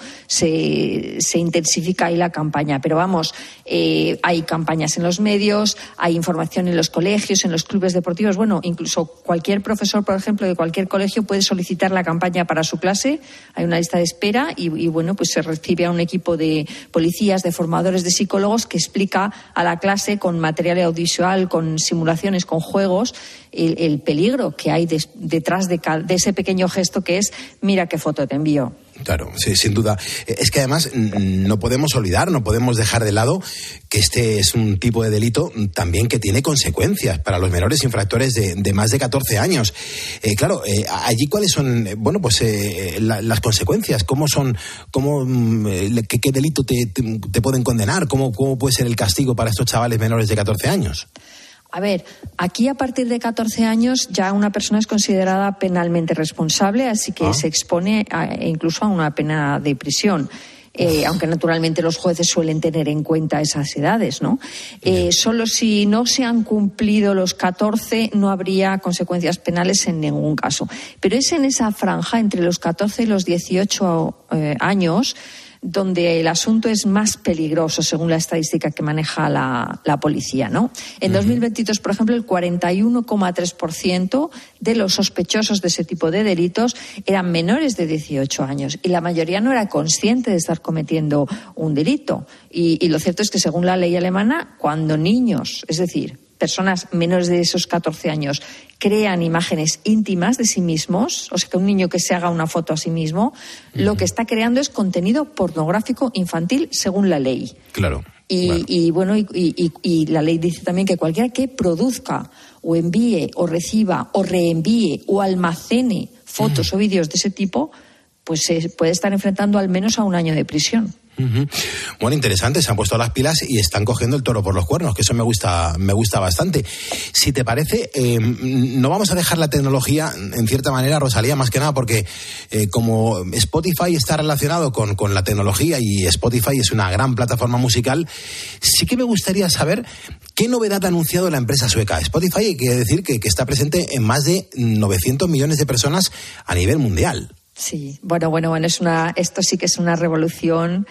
se, se intensifica ahí la campaña. Pero vamos, eh, hay campañas en los medios, hay información en los colegios, en los clubes deportivos. Bueno, incluso cualquier profesor, por ejemplo, de cualquier colegio puede solicitar la campaña para su clase. Hay una lista de espera y, y bueno, pues se recibe a un equipo de policías, de formadores, de psicólogos que explica a la clase con material audiovisual, con simulaciones, con juegos, el, el peligro que hay de, detrás de, de ese pequeño gesto que es mira qué foto te envío. Claro, sí, sin duda. Es que además no podemos olvidar, no podemos dejar de lado que este es un tipo de delito también que tiene consecuencias para los menores infractores de, de más de catorce años. Eh, claro, eh, allí cuáles son, bueno, pues eh, la, las consecuencias, cómo son, cómo, eh, qué, qué delito te, te, te pueden condenar, cómo, cómo puede ser el castigo para estos chavales menores de catorce años. A ver, aquí a partir de catorce años ya una persona es considerada penalmente responsable, así que ah. se expone a, incluso a una pena de prisión. Eh, aunque naturalmente los jueces suelen tener en cuenta esas edades, ¿no? Eh, solo si no se han cumplido los catorce no habría consecuencias penales en ningún caso. Pero es en esa franja entre los catorce y los dieciocho eh, años donde el asunto es más peligroso, según la estadística que maneja la, la policía, ¿no? En uh-huh. dos mil veintidós, por ejemplo, el cuarenta y uno coma tres por ciento de los sospechosos de ese tipo de delitos eran menores de dieciocho años y la mayoría no era consciente de estar cometiendo un delito. Y, y lo cierto es que, según la ley alemana, cuando niños, es decir, personas menores de esos catorce años crean imágenes íntimas de sí mismos, o sea, que un niño que se haga una foto a sí mismo, uh-huh. lo que está creando es contenido pornográfico infantil según la ley. Claro. Y, bueno. y bueno, y, y, y la ley dice también que cualquiera que produzca o envíe o reciba o reenvíe o almacene fotos uh-huh. o vídeos de ese tipo, pues se puede estar enfrentando al menos a un año de prisión. Uh-huh. Bueno, interesante, se han puesto las pilas y están cogiendo el toro por los cuernos, que eso me gusta, me gusta bastante. Si te parece, eh, no vamos a dejar la tecnología, en cierta manera, Rosalía, más que nada porque eh, como Spotify está relacionado con, con la tecnología y Spotify es una gran plataforma musical, sí que me gustaría saber qué novedad ha anunciado la empresa sueca. Spotify, hay que decir que, que está presente en más de novecientos millones de personas a nivel mundial. Sí, bueno, bueno, bueno, es una, esto sí que es una revolución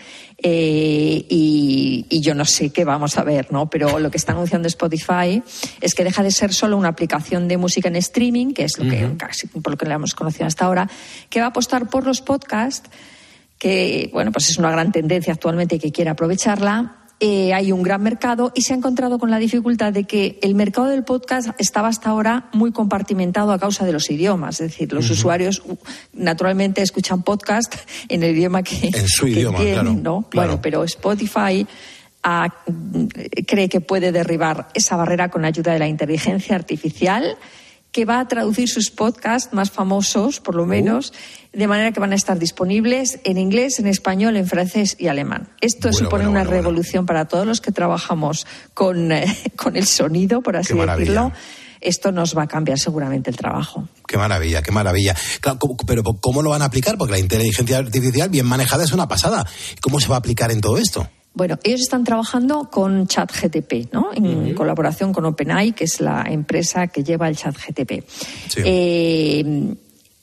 eh, y, y yo no sé qué vamos a ver, ¿no? Pero lo que está anunciando Spotify es que deja de ser solo una aplicación de música en streaming, que es lo que uh-huh. casi por lo que le hemos conocido hasta ahora, que va a apostar por los podcasts, que bueno, pues es una gran tendencia actualmente y que quiere aprovecharla. Eh, hay un gran mercado y se ha encontrado con la dificultad de que el mercado del podcast estaba hasta ahora muy compartimentado a causa de los idiomas. Es decir, los uh-huh. usuarios naturalmente escuchan podcast en el idioma que, en su que idioma, entienden, claro, ¿no? claro. Bueno, pero Spotify ha, cree que puede derribar esa barrera con ayuda de la inteligencia artificial, que va a traducir sus podcasts más famosos, por lo menos, uh. de manera que van a estar disponibles en inglés, en español, en francés y alemán. Esto bueno, supone bueno, una bueno, revolución bueno. para todos los que trabajamos con, eh, con el sonido, por así decirlo. Esto nos va a cambiar seguramente el trabajo. Qué maravilla, qué maravilla. Claro, pero ¿cómo lo van a aplicar? Porque la inteligencia artificial bien manejada es una pasada. ¿Cómo se va a aplicar en todo esto? Bueno, ellos están trabajando con ChatGPT, ¿no? En uh-huh. colaboración con OpenAI, que es la empresa que lleva el ChatGPT. Sí. Eh,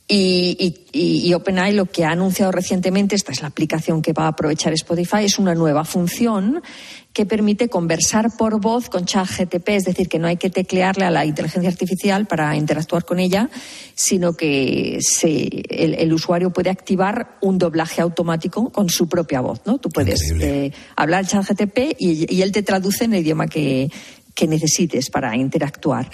y, y, y OpenAI lo que ha anunciado recientemente, esta es la aplicación que va a aprovechar Spotify, es una nueva función que permite conversar por voz con ChatGPT, es decir, que no hay que teclearle a la inteligencia artificial para interactuar con ella, sino que se, el, el usuario puede activar un doblaje automático con su propia voz, ¿no? Tú puedes eh, hablar ChatGPT y, y él te traduce en el idioma que, que necesites para interactuar.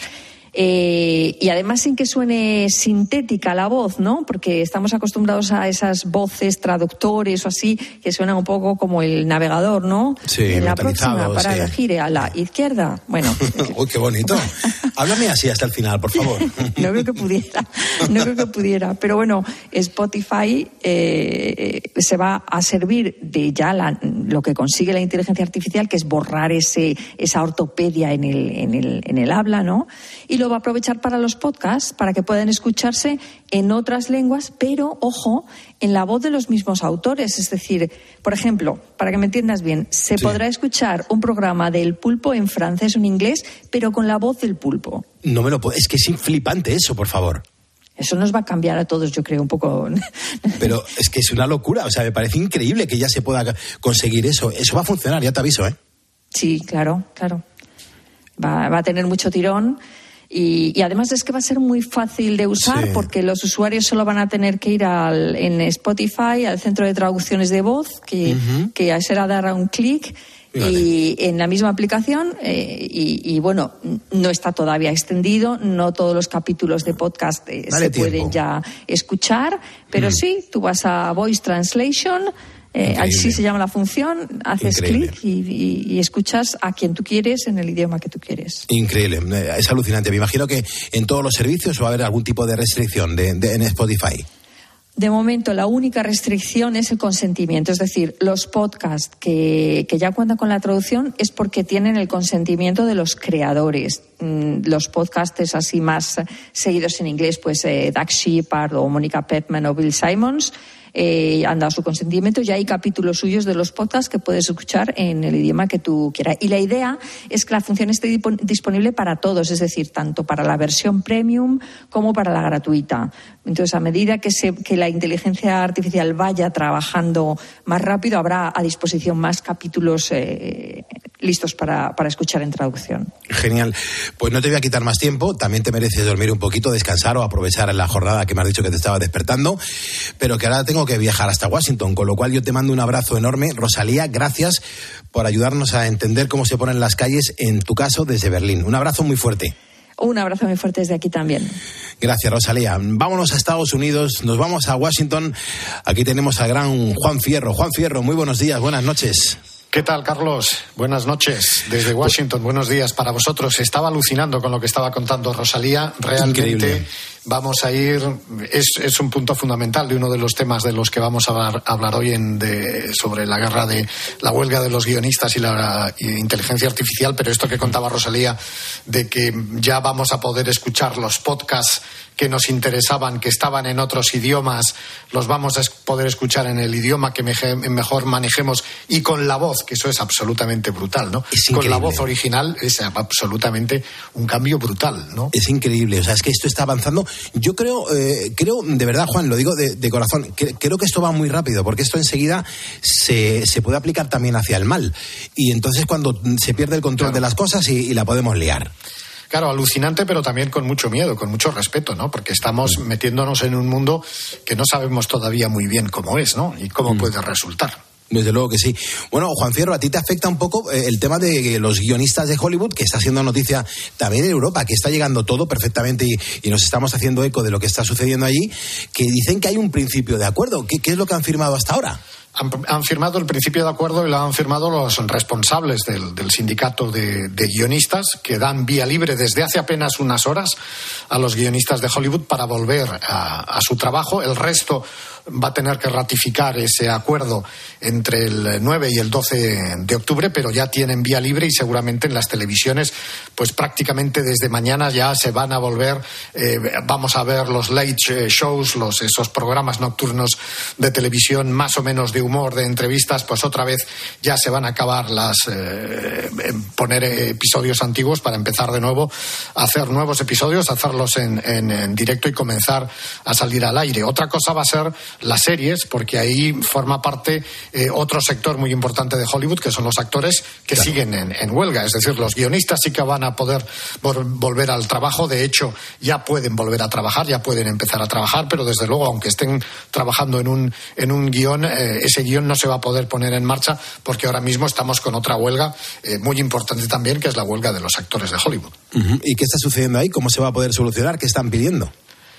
Eh, y además sin que suene sintética la voz, ¿no? Porque estamos acostumbrados a esas voces traductores o así, que suenan un poco como el navegador, ¿no? Sí, en la próxima parada sí. gire a la izquierda. Bueno. Uy, qué bonito. Háblame así hasta el final, por favor. No creo que pudiera, no creo que pudiera. Pero bueno, Spotify eh, se va a servir de ya la, lo que consigue la inteligencia artificial, que es borrar ese esa ortopedia en el, en el, en el habla, ¿no? Y lo va a aprovechar para los podcasts, para que puedan escucharse en otras lenguas, pero, ojo, en la voz de los mismos autores. Es decir, por ejemplo, para que me entiendas bien, se sí. podrá escuchar un programa del Pulpo en francés o en inglés, pero con la voz del Pulpo. No me lo puedo... Es que es flipante eso, por favor. Eso nos va a cambiar a todos, yo creo, un poco. Pero es que es una locura. O sea, me parece increíble que ya se pueda conseguir eso. Eso va a funcionar, ya te aviso, ¿eh? Sí, claro, claro. Va, va a tener mucho tirón. Y, y además es que va a ser muy fácil de usar sí. porque los usuarios solo van a tener que ir al, en Spotify al centro de traducciones de voz, que, uh-huh. que será dar a un clic y en la misma aplicación eh, y, y bueno, no está todavía extendido, no todos los capítulos de podcast eh, se tiempo. pueden ya escuchar, pero mm. sí, tú vas a Voice Translation. Eh, así se llama la función, haces clic y, y, y escuchas a quien tú quieres en el idioma que tú quieres. Increíble, es alucinante. Me imagino que en todos los servicios va a haber algún tipo de restricción de, de, en Spotify. De momento, la única restricción es el consentimiento. Es decir, los podcasts que, que ya cuentan con la traducción es porque tienen el consentimiento de los creadores. Los podcasts así más seguidos en inglés, pues eh, Doug Shepard o Monica Petman o Bill Simmons, Eh, han dado su consentimiento. Ya hay capítulos suyos de los podcasts que puedes escuchar en el idioma que tú quieras. Y la idea es que la función esté disponible para todos, es decir, tanto para la versión premium como para la gratuita. Entonces, a medida que, se, que la inteligencia artificial vaya trabajando más rápido, habrá a disposición más capítulos eh, listos para, para escuchar en traducción. Genial. Pues no te voy a quitar más tiempo. También te mereces dormir un poquito, descansar o aprovechar la jornada que me has dicho que te estaba despertando, pero que ahora tengo que viajar hasta Washington, con lo cual yo te mando un abrazo enorme. Rosalía, gracias por ayudarnos a entender cómo se ponen las calles, en tu caso, desde Berlín. Un abrazo muy fuerte. Un abrazo muy fuerte desde aquí también. Gracias, Rosalía. Vámonos a Estados Unidos, nos vamos a Washington. Aquí tenemos al gran Juan Fierro. Juan Fierro, muy buenos días, buenas noches. ¿Qué tal, Carlos? Buenas noches desde Washington. Buenos días para vosotros. Estaba alucinando con lo que estaba contando Rosalía. Realmente Increíble. Vamos a ir... Es, es un punto fundamental de uno de los temas de los que vamos a hablar, a hablar hoy en de, sobre la guerra de la huelga de los guionistas y la y inteligencia artificial. Pero esto que contaba Rosalía, de que ya vamos a poder escuchar los podcasts que nos interesaban, que estaban en otros idiomas, los vamos a poder escuchar en el idioma que mejor manejemos y con la voz, que eso es absolutamente brutal, ¿no? Con la voz original es absolutamente un cambio brutal, ¿no? Es increíble, o sea, es que esto está avanzando. Yo creo, eh, creo, de verdad, Juan, lo digo de, de corazón, que, creo que esto va muy rápido, porque esto enseguida se, se puede aplicar también hacia el mal. Y entonces cuando se pierde el control claro. de las cosas y, y la podemos liar. claro, alucinante, pero también con mucho miedo, con mucho respeto, ¿no? Porque estamos metiéndonos en un mundo que no sabemos todavía muy bien cómo es, ¿no? Y cómo mm. puede resultar. Desde luego que sí. Bueno, Juan Fierro, ¿a ti te afecta un poco eh, el tema de los guionistas de Hollywood, que está siendo noticia también en Europa, que está llegando todo perfectamente y, y nos estamos haciendo eco de lo que está sucediendo allí, que dicen que hay un principio de acuerdo? ¿Qué, qué es lo que han firmado hasta ahora? Han, han firmado el principio de acuerdo y lo han firmado los responsables del, del sindicato de, de guionistas, que dan vía libre desde hace apenas unas horas a los guionistas de Hollywood para volver a, a su trabajo. El resto va a tener que ratificar ese acuerdo entre el nueve y el doce de octubre, pero ya tienen vía libre y seguramente en las televisiones, pues prácticamente desde mañana ya se van a volver, eh, vamos a ver los late shows, los, esos programas nocturnos de televisión más o menos de humor, de entrevistas, pues otra vez ya se van a acabar las eh, poner episodios antiguos para empezar de nuevo a hacer nuevos episodios, hacerlos en, en, en directo y comenzar a salir al aire. Otra cosa va a ser las series, porque ahí forma parte eh, otro sector muy importante de Hollywood, que son los actores que claro. siguen en, en huelga. Es decir, los guionistas sí que van a poder vol- volver al trabajo. De hecho, ya pueden volver a trabajar, ya pueden empezar a trabajar, pero desde luego, aunque estén trabajando en un, en un guión, eh, ese guión no se va a poder poner en marcha, porque ahora mismo estamos con otra huelga eh, muy importante también, que es la huelga de los actores de Hollywood. Uh-huh. ¿Y qué está sucediendo ahí? ¿Cómo se va a poder solucionar? ¿Qué están pidiendo?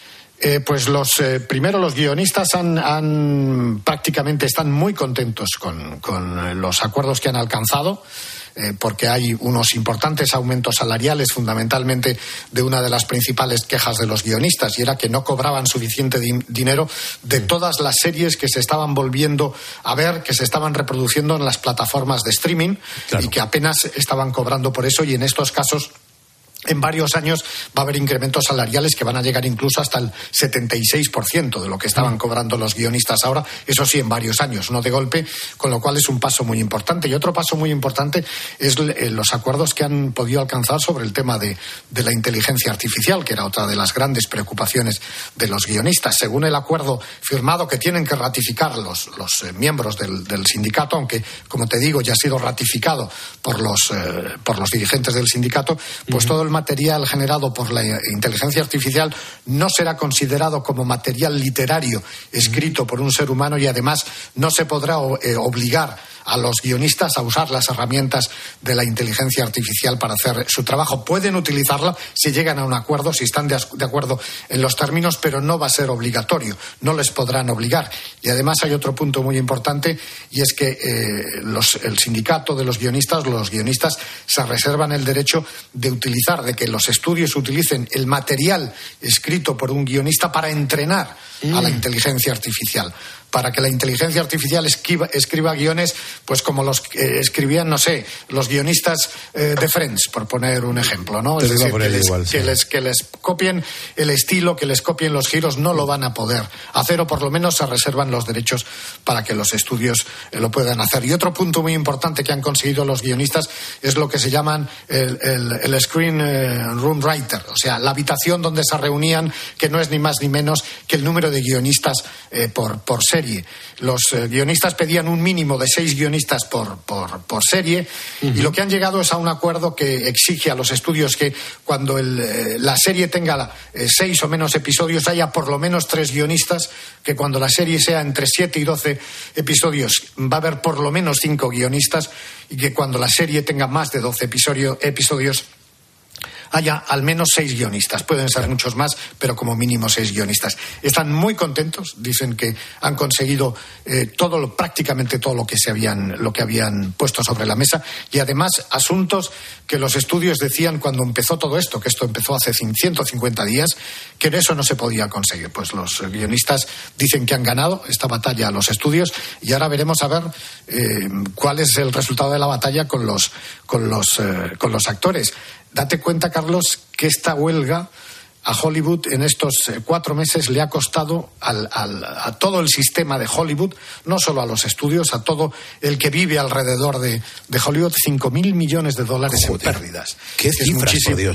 Eh, pues los eh, primero los guionistas han, han prácticamente están muy contentos con, con los acuerdos que han alcanzado, eh, porque hay unos importantes aumentos salariales, fundamentalmente de una de las principales quejas de los guionistas, y era que no cobraban suficiente di- dinero de todas las series que se estaban volviendo a ver, que se estaban reproduciendo en las plataformas de streaming, claro. y que apenas estaban cobrando por eso, y en estos casos en varios años va a haber incrementos salariales que van a llegar incluso hasta el setenta y seis por ciento de lo que estaban cobrando los guionistas ahora, eso sí, en varios años, no de golpe, con lo cual es un paso muy importante. Y otro paso muy importante es los acuerdos que han podido alcanzar sobre el tema de, de la inteligencia artificial, que era otra de las grandes preocupaciones de los guionistas. Según el acuerdo firmado, que tienen que ratificar los, los eh, miembros del, del sindicato, aunque, como te digo, ya ha sido ratificado por los, eh, por los dirigentes del sindicato, pues uh-huh. todo el material generado por la inteligencia artificial no será considerado como material literario escrito por un ser humano, y además no se podrá eh, obligar a los guionistas a usar las herramientas de la inteligencia artificial para hacer su trabajo. Pueden utilizarla si llegan a un acuerdo, si están de, de acuerdo en los términos, pero no va a ser obligatorio, no les podrán obligar. Y además hay otro punto muy importante, y es que eh, los, el sindicato de los guionistas, los guionistas se reservan el derecho de utilizar, de que los estudios utilicen el material escrito por un guionista para entrenar mm. a la inteligencia artificial, para que la inteligencia artificial escriba, escriba guiones pues como los que escribían, no sé, los guionistas eh, de Friends, por poner un ejemplo, ¿no? Es decir, que les, igual, sí. que, les, que les copien el estilo, que les copien los giros, no lo van a poder hacer, o por lo menos se reservan los derechos para que los estudios eh, lo puedan hacer. Y otro punto muy importante que han conseguido los guionistas es lo que se llaman el, el, el screen eh, room writer, o sea, la habitación donde se reunían, que no es ni más ni menos que el número de guionistas eh, por, por serie. Los eh, guionistas pedían un mínimo de seis guionistas por, por, por serie, uh-huh. y lo que han llegado es a un acuerdo que exige a los estudios que cuando el, eh, la serie tenga eh, seis o menos episodios haya por lo menos tres guionistas, que cuando la serie sea entre siete y doce episodios va a haber por lo menos cinco guionistas, y que cuando la serie tenga más de doce episodio, episodios haya al menos seis guionistas. Pueden ser muchos más, pero como mínimo seis guionistas. Están muy contentos, dicen que han conseguido eh, todo lo, prácticamente todo lo que se habían, lo que habían puesto sobre la mesa, y además asuntos que los estudios decían cuando empezó todo esto, que esto empezó hace ciento cincuenta días, que eso no se podía conseguir. Pues los guionistas dicen que han ganado esta batalla a los estudios, y ahora veremos a ver eh, cuál es el resultado de la batalla con los, con los, eh, con los actores. Date cuenta, Carlos, que esta huelga a Hollywood en estos cuatro meses le ha costado al, al, a todo el sistema de Hollywood, no solo a los estudios, a todo el que vive alrededor de, de Hollywood, cinco mil millones de dólares. Joder, en pérdidas. ¿Qué cifras, por Dios?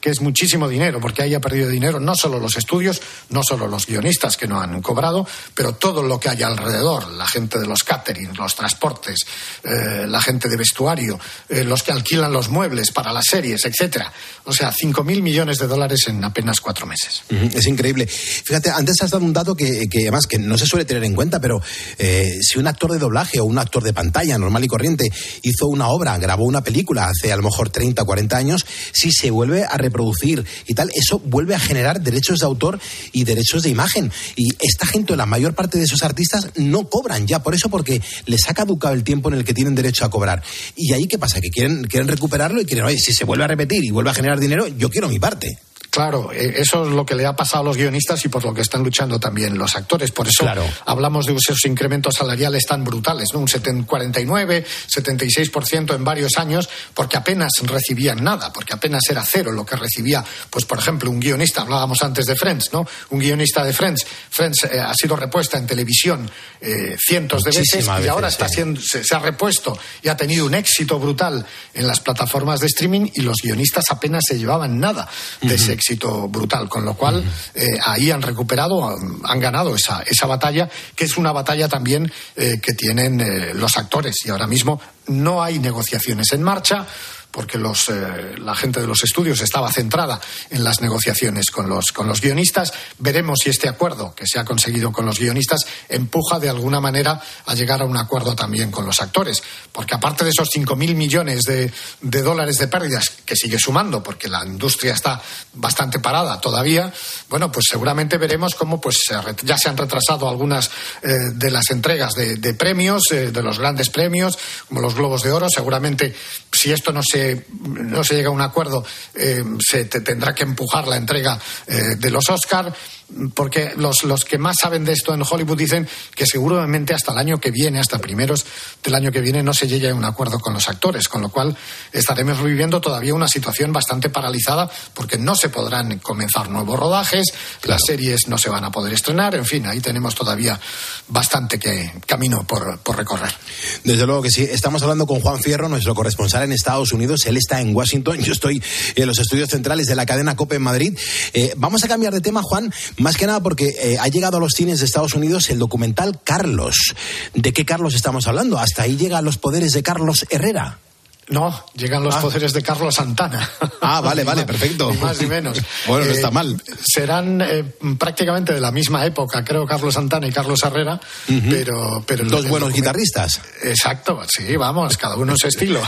que es muchísimo dinero, porque ahí ha perdido dinero no solo los estudios, no solo los guionistas que no han cobrado, pero todo lo que hay alrededor, la gente de los catering, los transportes, eh, la gente de vestuario, eh, los que alquilan los muebles para las series, etcétera. O sea, cinco mil millones de dólares en apenas cuatro meses. Es increíble. Fíjate, antes has dado un dato que, que además que no se suele tener en cuenta, pero eh, si un actor de doblaje o un actor de pantalla normal y corriente hizo una obra, grabó una película hace a lo mejor treinta, cuarenta años, si se vuelve a reproducir y tal, eso vuelve a generar derechos de autor y derechos de imagen. Y esta gente, la mayor parte de esos artistas, no cobran ya por eso, porque les ha caducado el tiempo en el que tienen derecho a cobrar. Y ahí, ¿qué pasa? Que quieren, quieren recuperarlo y quieren, oye, si se vuelve a repetir y vuelve a generar dinero, yo quiero mi parte. Claro, eso es lo que le ha pasado a los guionistas y por lo que están luchando también los actores. Por eso claro. hablamos de esos incrementos salariales tan brutales, ¿no? Un cuarenta y nueve, setenta y seis por ciento en varios años, porque apenas recibían nada, porque apenas era cero lo que recibía, pues por ejemplo, un guionista, hablábamos antes de Friends, ¿no? Un guionista de Friends. Friends eh, ha sido repuesta en televisión eh, cientos de veces, veces y ahora está siendo, se, se ha repuesto y ha tenido un éxito brutal en las plataformas de streaming y los guionistas apenas se llevaban nada de uh-huh. ese éxito brutal, con lo cual eh, ahí han recuperado, han ganado esa, esa batalla, que es una batalla también eh, que tienen eh, los actores, y ahora mismo no hay negociaciones en marcha, porque los, eh, la gente de los estudios estaba centrada en las negociaciones con los, con los guionistas. Veremos si este acuerdo que se ha conseguido con los guionistas empuja de alguna manera a llegar a un acuerdo también con los actores, porque aparte de esos cinco mil millones de, de dólares de pérdidas que sigue sumando, porque la industria está bastante parada todavía, bueno, pues seguramente veremos cómo pues ya se han retrasado algunas eh, de las entregas de, de premios, eh, de los grandes premios, como los Globos de Oro. Seguramente, si esto no se no se llega a un acuerdo, eh, se te tendrá que empujar la entrega eh, de los Oscar, porque los, los que más saben de esto en Hollywood dicen que seguramente hasta el año que viene, hasta primeros del año que viene, no se llegue a un acuerdo con los actores, con lo cual estaremos viviendo todavía una situación bastante paralizada, porque no se podrán comenzar nuevos rodajes, claro. Las series no se van a poder estrenar, en fin, ahí tenemos todavía bastante que, camino por, por recorrer. Desde luego que sí. Estamos hablando con Juan Fierro, nuestro corresponsal en Estados Unidos. Él está en Washington, yo estoy en los estudios centrales de la cadena COPE en Madrid. Eh, vamos a cambiar de tema, Juan, más que nada porque eh, ha llegado a los cines de Estados Unidos el documental Carlos. ¿De qué Carlos estamos hablando? ¿Hasta ahí llegan los poderes de Carlos Herrera? No, llegan los ah. poderes de Carlos Santana. Ah, vale, vale, perfecto. Ni más ni menos. Bueno, no eh, está mal. Serán eh, prácticamente de la misma época, creo, Carlos Santana y Carlos Herrera, uh-huh. pero, pero... Dos buenos document... guitarristas. Exacto, sí, vamos, cada uno su estilo.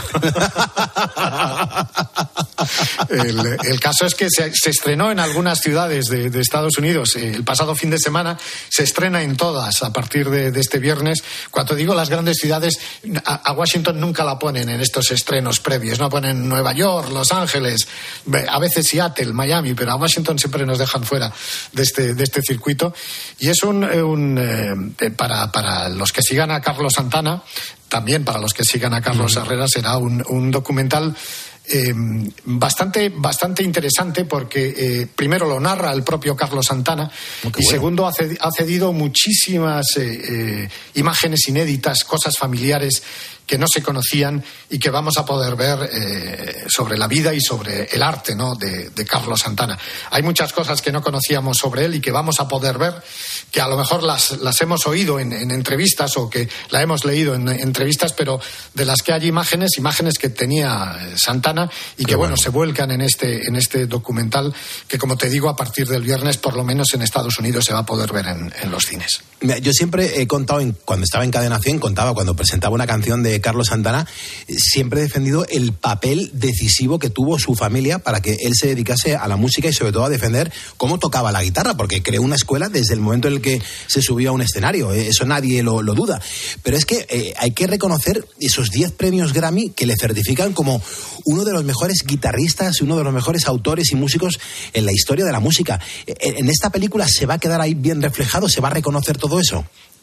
el, el caso es que se, se estrenó en algunas ciudades de, de Estados Unidos el pasado fin de semana, se estrena en todas a partir de, de este viernes. Cuando digo las grandes ciudades, a, a Washington nunca la ponen en estos estrenos previos, no ponen Nueva York, Los Ángeles, a veces Seattle, Miami, pero a Washington siempre nos dejan fuera de este, de este circuito. Y es un, un eh, para, para los que sigan a Carlos Santana, también para los que sigan a Carlos Herrera, será un, un documental Eh, bastante bastante interesante, porque eh, primero lo narra el propio Carlos Santana, oh, y bueno. segundo ha cedido muchísimas eh, eh, imágenes inéditas, cosas familiares que no se conocían y que vamos a poder ver eh, sobre la vida y sobre el arte, ¿no?, de, de Carlos Santana. Hay muchas cosas que no conocíamos sobre él y que vamos a poder ver, que a lo mejor las, las hemos oído en, en entrevistas o que la hemos leído en, en entrevistas, pero de las que hay imágenes, imágenes que tenía Santana y que, bueno, bueno, se vuelcan en este, en este documental que, como te digo, a partir del viernes, por lo menos en Estados Unidos, se va a poder ver en, en los cines. Mira, yo siempre he contado, en, cuando estaba en Cadena cien, contaba cuando presentaba una canción de Carlos Santana, siempre he defendido el papel decisivo que tuvo su familia para que él se dedicase a la música y sobre todo a defender cómo tocaba la guitarra, porque creó una escuela desde el momento en el que se subió a un escenario, eso nadie lo, lo duda. Pero es que eh, hay que reconocer esos diez premios Grammy que le certifican como uno de los mejores guitarristas y uno de los mejores autores y músicos en la historia de la música. ¿En esta película se va a quedar ahí bien reflejado? ¿Se va a reconocer todo eso?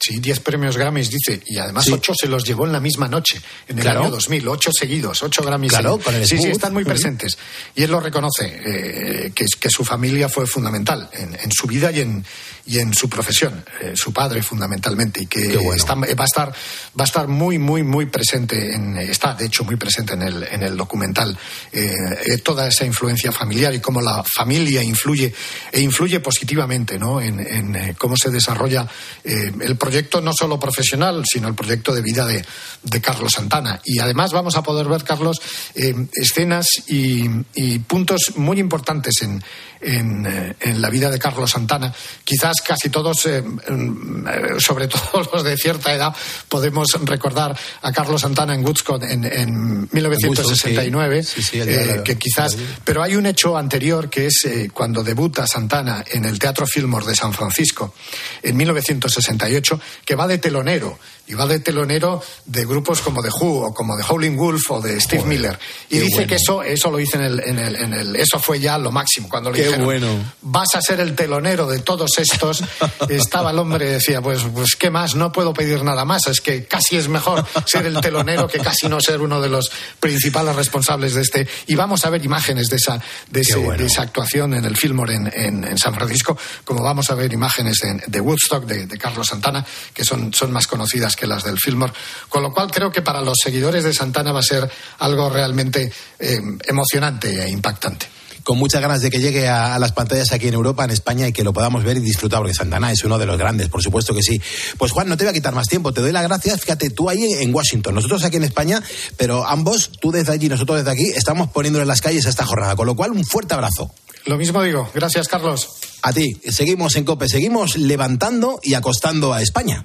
Sí, diez premios Grammys, dice, y además Sí. ocho se los llevó en la misma noche, en el Claro. año dos mil, ocho seguidos, ocho Grammys. Claro, en- con el Sí, sí, Smooth. están muy Ujú. presentes. Y él lo reconoce, eh, que, que su familia fue fundamental en, en su vida y en, y en su profesión, eh, su padre fundamentalmente, y que Qué bueno. está, va a estar, va a estar muy, muy, muy presente, en, está de hecho muy presente en el, en el documental, eh, eh, toda esa influencia familiar y cómo la familia influye, e influye positivamente, ¿no? en, en eh, cómo se desarrolla eh, el proyecto no solo profesional, sino el proyecto de vida de, de Carlos Santana. Y además vamos a poder ver, Carlos, eh, escenas y, y puntos muy importantes en, en, eh, en la vida de Carlos Santana. Quizás casi todos, eh, eh, sobre todo los de cierta edad, podemos recordar a Carlos Santana en Woodstock en, en mil novecientos sesenta y nueve, Sí, sí, el día eh, de la- que quizás... Pero hay un hecho anterior, que es eh, cuando debuta Santana en el Teatro Fillmore de San Francisco en mil novecientos sesenta y ocho, que va de telonero, y va de telonero de grupos como The Who o como The Howlin' Wolf o de Steve Joder, Miller. Y qué dice bueno. que eso, eso lo hice en el, en el, en el... Eso fue ya lo máximo, cuando le Qué dijeron, bueno. vas a ser el telonero de todos estos. Estaba el hombre y decía, pues, pues qué más, no puedo pedir nada más, es que casi es mejor ser el telonero que casi no ser uno de los principales responsables de este. Y vamos a ver imágenes de esa, de ese, bueno. de esa actuación en el Fillmore en, en, en San Francisco, como vamos a ver imágenes de, de Woodstock, de, de Carlos Santana, que son, son más conocidas que las del Fillmore. Con lo cual creo que para los seguidores de Santana va a ser algo realmente eh, emocionante e impactante. Con muchas ganas de que llegue a, a las pantallas aquí en Europa, en España, y que lo podamos ver y disfrutar, porque Santana es uno de los grandes, por supuesto que sí. Pues Juan, no te voy a quitar más tiempo, te doy las gracias. Fíjate, tú ahí en Washington, nosotros aquí en España, pero ambos, tú desde allí, nosotros desde aquí, estamos poniéndole en las calles a esta jornada, con lo cual un fuerte abrazo. Lo mismo digo. Gracias, Carlos. A ti, seguimos en COPE, seguimos levantando y acostando a España.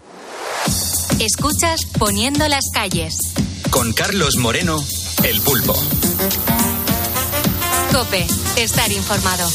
Escuchas Poniendo las calles. Con Carlos Moreno, El Pulpo. COPE, estar informado.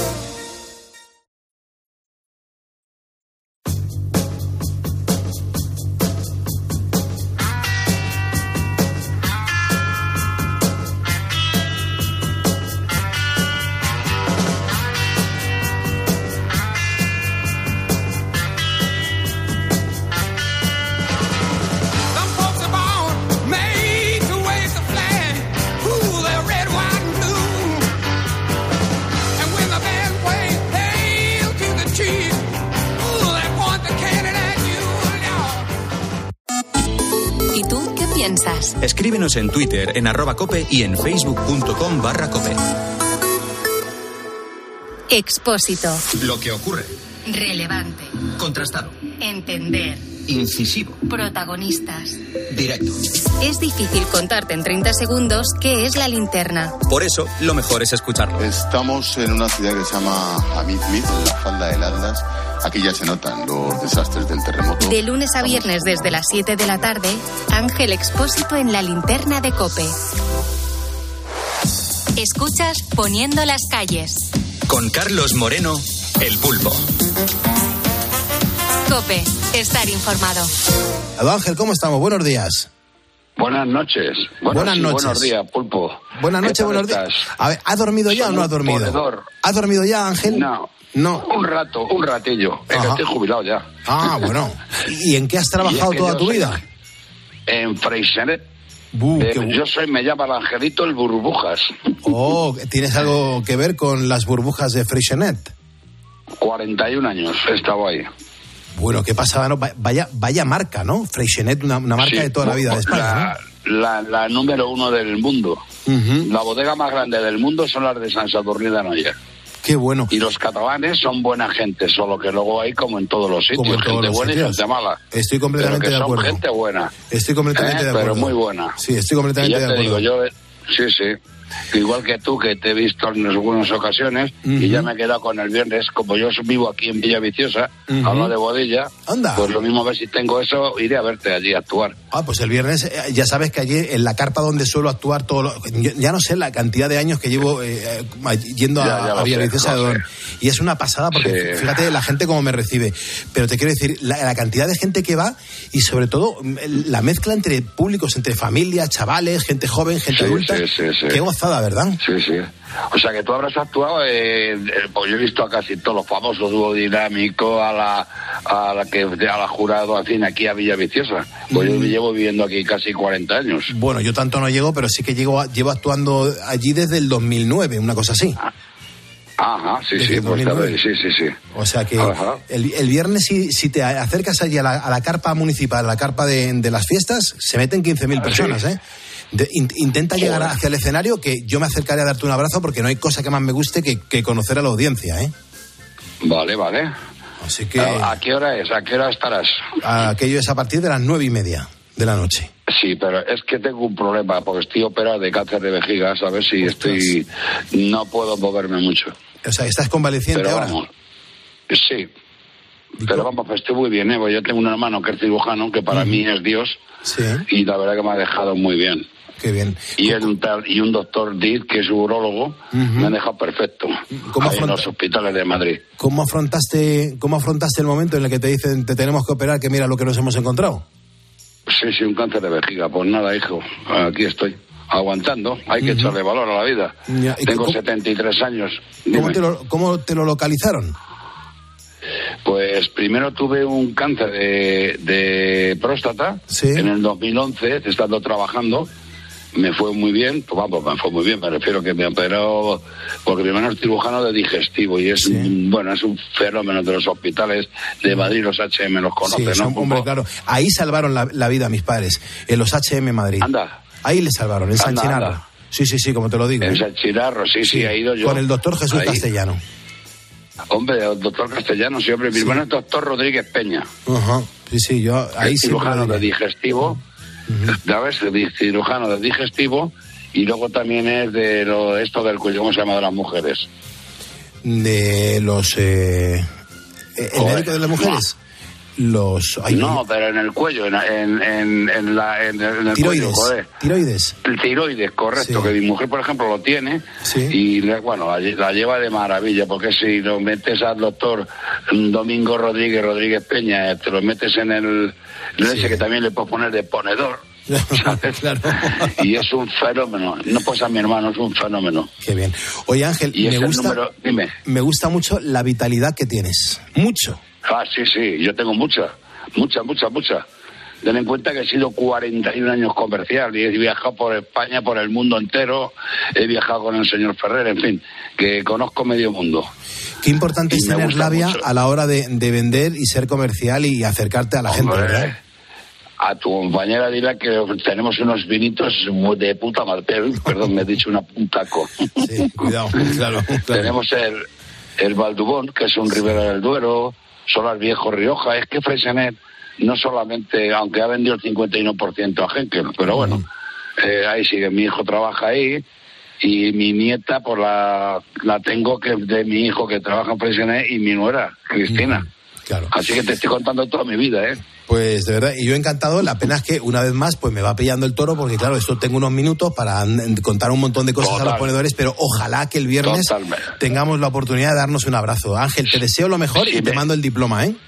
¿Y tú qué piensas? Escríbenos en Twitter, en arroba cope y en facebook.com barra cope. Expósito. Lo que ocurre. Relevante. Contrastado. Entender. Incisivo. Protagonistas. Directo. Es difícil contarte en treinta segundos qué es la linterna. Por eso, lo mejor es escucharlo. Estamos en una ciudad que se llama Hamid-Mid, en la falda del Atlas. Aquí ya se notan los desastres del terremoto. De lunes a viernes desde las siete de la tarde, Ángel Expósito en la linterna de COPE. Escuchas Poniendo las calles. Con Carlos Moreno, El Pulpo. COPE, estar informado. Aló Ángel, ¿cómo estamos? Buenos días. Buenas noches. Bueno, Buenas sí, noches. Buenos días, Pulpo. Buenas ¿Qué noches, tal buenos días. estás? A ver, ¿ha dormido ya Soy o no ha un dormido? ponedor. ¿Ha dormido ya, Ángel? No. No. Un rato, un ratillo. Es que Ajá. estoy jubilado ya. Ah, bueno. ¿Y en qué has trabajado Y es que toda yo tu soy vida? En Freixenet. Uh, Eh, qué bu- yo soy, me llama el Angelito el Burbujas. Oh, ¿tienes algo que ver con las burbujas de Freixenet? cuarenta y un años he estado ahí. Bueno, qué pasada, ¿no? Va- Vaya, vaya marca, ¿no? Freixenet, una, una marca Sí, de toda la vida de España, la, la, la número uno del mundo. ¿no? Ujú. La bodega más grande del mundo son las de San Sadurní de Anoia. Qué bueno. Y los catalanes son buena gente, solo que luego hay como en todos los sitios, Como en todos gente los buena sitios. y gente mala. Estoy completamente pero que de son acuerdo. gente buena. Estoy completamente Eh, de acuerdo. Pero muy buena. Sí, estoy Y completamente ya de te acuerdo. digo, yo, sí, sí. Igual que tú, que te he visto en algunas ocasiones, y ya me he quedado con el viernes, como yo vivo aquí en Villaviciosa, Ujú. al lado de Bodilla, Anda. pues lo mismo, a ver si tengo eso, iré a verte allí a actuar. Ah, pues el viernes, eh, ya sabes que allí en la carpa donde suelo actuar todo lo- yo- ya no sé la cantidad de años que llevo eh, eh, yendo Ya, a, ya lo a Villaviciosa sé, de lo Odón. Y es una pasada porque Sí. fíjate la gente cómo me recibe. Pero te quiero decir, la, la cantidad de gente que va y sobre todo mm, la mezcla entre públicos, entre familias, chavales, gente joven, gente Sí, adulta. sí, sí, sí. Qué gozada. nada, ¿verdad? Sí, sí. O sea que tú habrás actuado, eh, eh, pues yo he visto a casi todos los famosos, Dúo Dinámico, a la a la que a la jurado, en fin, aquí a Villaviciosa. Pues mm. yo llevo viviendo aquí casi cuarenta años. Bueno, yo tanto no llego, pero sí que llego, llevo actuando allí desde el dos mil nueve, una cosa así. Ah. Ajá, sí, desde sí, pues sabes, sí, sí, sí. O sea que el, el viernes si, si te acercas allí a la, a la carpa municipal, a la carpa de, de las fiestas, se meten quince mil personas, ¿sí? ¿eh? De, in, intenta llegar Joder. hacia el escenario, que yo me acercaré a darte un abrazo porque no hay cosa que más me guste que, que conocer a la audiencia, ¿eh? Vale, vale. Así que... ¿A, ¿A qué hora es? ¿A qué hora estarás? Aquello es a partir de las nueve y media de la noche. Sí, pero es que tengo un problema porque estoy operado de cáncer de vejiga, ¿sabes? Y estoy... no puedo moverme mucho. O sea, ¿estás convaleciente pero ahora? Vamos, sí. Pero vamos, pues estoy muy bien, ¿eh? Yo tengo un hermano que es cirujano, que para uh-huh. mí es Dios. Sí. Y la verdad que me ha dejado muy bien. Qué bien. Y, el, y un doctor Diz, que es urólogo, uh-huh. me ha dejado perfecto. ¿Cómo afronta... en los hospitales de Madrid. ¿Cómo afrontaste, ¿Cómo afrontaste el momento en el que te dicen te tenemos que operar, que mira lo que nos hemos encontrado? Sí, sí, un cáncer de vejiga. Pues nada, hijo, aquí estoy. Aguantando, hay que uh-huh. echarle valor a la vida. Ya, Tengo ¿cómo, setenta y tres años. ¿Cómo te, lo, ¿Cómo te lo localizaron? Pues primero tuve un cáncer de, de próstata, ¿sí? En el dos mil once, estando trabajando, me fue muy bien, pues vamos, me fue muy bien, me refiero que me operó, porque mi hermano es cirujano de digestivo y es, ¿sí? un, bueno, es un fenómeno de los hospitales de Madrid, los H M los conocen, sí, ¿no? Son, hombre, claro, ahí salvaron la, la vida a mis padres, en los H M Madrid. Anda. Ahí le salvaron, en San Chinarro. Sí, sí, sí, como te lo digo. En San Chinarro, sí, sí, sí, he ido yo. Con el doctor Jesús ahí. Castellano. Hombre, el doctor Castellano, sí, hombre. Mi sí. hermano es doctor Rodríguez Peña. Ajá, uh-huh. sí, sí, yo ahí sí. Cirujano de digestivo, uh-huh. ¿sabes? Cirujano de digestivo, y luego también es de lo, esto del cuello, ¿cómo se llama? De las mujeres. De los... Eh, ¿El médico de las mujeres? Los ay, no, ay. pero en el cuello, en, en, en, en, la, en, en el tiroides, cuello, joder. Tiroides. El tiroides, correcto, sí. Que mi mujer, por ejemplo, lo tiene, sí. Y bueno, la, la lleva de maravilla, porque si lo metes al doctor Domingo Rodríguez, Rodríguez Peña, te lo metes en el, en sí. ese que también le puedes poner de ponedor, ¿sabes? Claro. Y es un fenómeno, no pues a mi hermano, es un fenómeno. Qué bien. Oye, Ángel, y me gusta, número, dime. me gusta mucho la vitalidad que tienes, mucho. Ah, sí, sí, yo tengo mucha, mucha, mucha, mucha. Ten en cuenta que he sido cuarenta y un años comercial y he viajado por España, por el mundo entero, he viajado con el señor Ferrer, en fin, que conozco medio mundo. Qué importante y es tener labia mucho a la hora de, de vender y ser comercial y acercarte a la Hombre, gente, ¿verdad? A tu compañera dirá que tenemos unos vinitos de puta madre, perdón, me he dicho una, un taco. Sí, cuidado, claro, claro. Tenemos el, el Valdubón, que es un sí. Ribera del Duero, Solar Viejo Rioja. Es que Freixenet no solamente, aunque ha vendido el cincuenta y uno por ciento a Henkel, pero bueno, uh-huh. eh, ahí sigue, mi hijo trabaja ahí y mi nieta pues la, la tengo que de mi hijo que trabaja en Freixenet y mi nuera, Cristina. Uh-huh. Claro. Así que te estoy contando toda mi vida, ¿eh? Pues de verdad, y yo encantado, la pena es que una vez más pues me va pillando el toro porque claro, esto tengo unos minutos para contar un montón de cosas Total. a los ponedores, pero ojalá que el viernes Totalmente. tengamos la oportunidad de darnos un abrazo. Ángel, te deseo lo mejor sí, y te me... mando el diploma, ¿eh?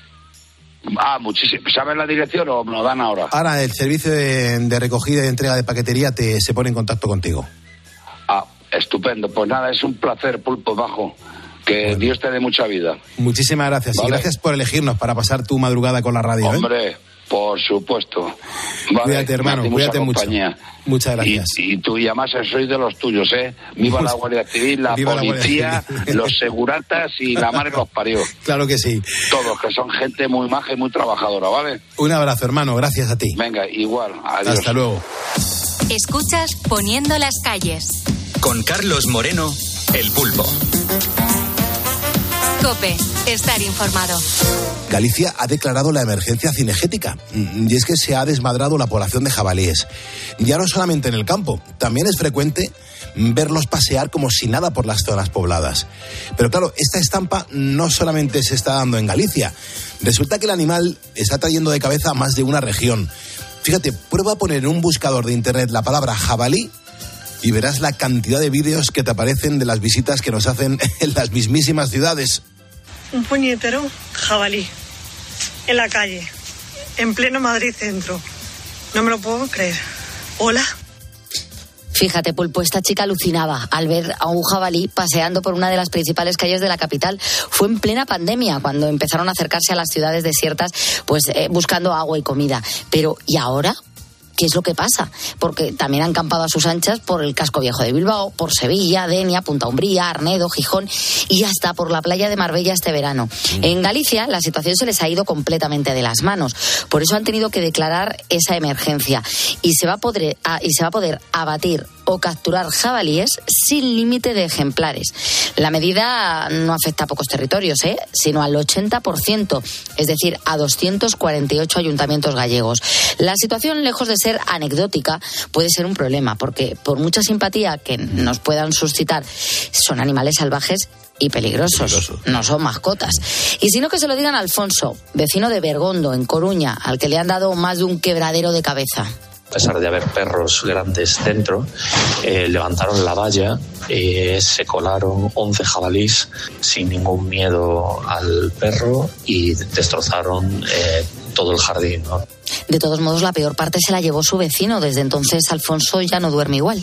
Ah, muchísimo. ¿Sabes la dirección o me lo dan ahora? Ahora el servicio de, de recogida y entrega de paquetería te se pone en contacto contigo. Ah, estupendo. Pues nada, es un placer, Pulpo Bajo. Que bueno. Dios te dé mucha vida. Muchísimas gracias. ¿Vale? Y gracias por elegirnos para pasar tu madrugada con la radio. Hombre, ¿eh? por supuesto. Vale, cuídate, hermano, cuídate mucho. Muchas gracias. Y, y tú y además soy de los tuyos, ¿eh? Viva la Guardia Civil, la Viva policía, la los seguratas y la madre que los parió. Claro que sí. Todos, que son gente muy maja y muy trabajadora, ¿vale? Un abrazo, hermano, gracias a ti. Venga, igual. Adiós. Hasta luego. Escuchas Poniendo las calles. Con Carlos Moreno, El Pulpo. COPE, estar informado. Galicia ha declarado la emergencia cinegética y es que se ha desmadrado la población de jabalíes. Ya no solamente en el campo, también es frecuente verlos pasear como si nada por las zonas pobladas. Pero claro, esta estampa no solamente se está dando en Galicia. Resulta que el animal está trayendo de cabeza a más de una región. Fíjate, prueba a poner en un buscador de internet la palabra jabalí y verás la cantidad de vídeos que te aparecen de las visitas que nos hacen en las mismísimas ciudades. Un puñetero jabalí en la calle, en pleno Madrid centro. No me lo puedo creer. Hola. Fíjate, Pulpo, esta chica alucinaba al ver a un jabalí paseando por una de las principales calles de la capital. Fue en plena pandemia, cuando empezaron a acercarse a las ciudades desiertas, pues eh, buscando agua y comida. Pero, ¿y ahora? ¿Qué es lo que pasa? Porque también han campado a sus anchas por el casco viejo de Bilbao, por Sevilla, Denia, Punta Umbría, Arnedo, Gijón y hasta por la playa de Marbella este verano. En Galicia la situación se les ha ido completamente de las manos. Por eso han tenido que declarar esa emergencia y se va a poder, a, y se va a poder abatir o capturar jabalíes sin límite de ejemplares. La medida no afecta a pocos territorios, ¿eh? sino al ochenta por ciento, es decir, a doscientos cuarenta y ocho ayuntamientos gallegos. La situación, lejos de ser anecdótica, puede ser un problema, porque por mucha simpatía que nos puedan suscitar, son animales salvajes y peligrosos, Peligroso. no son mascotas. Y si no, que se lo digan a Alfonso, vecino de Bergondo, en Coruña, al que le han dado más de un quebradero de cabeza. A pesar de haber perros grandes dentro, eh, levantaron la valla, eh, se colaron once jabalís sin ningún miedo al perro y destrozaron eh, todo el jardín, ¿no? De todos modos, la peor parte se la llevó su vecino. Desde entonces, Alfonso ya no duerme igual.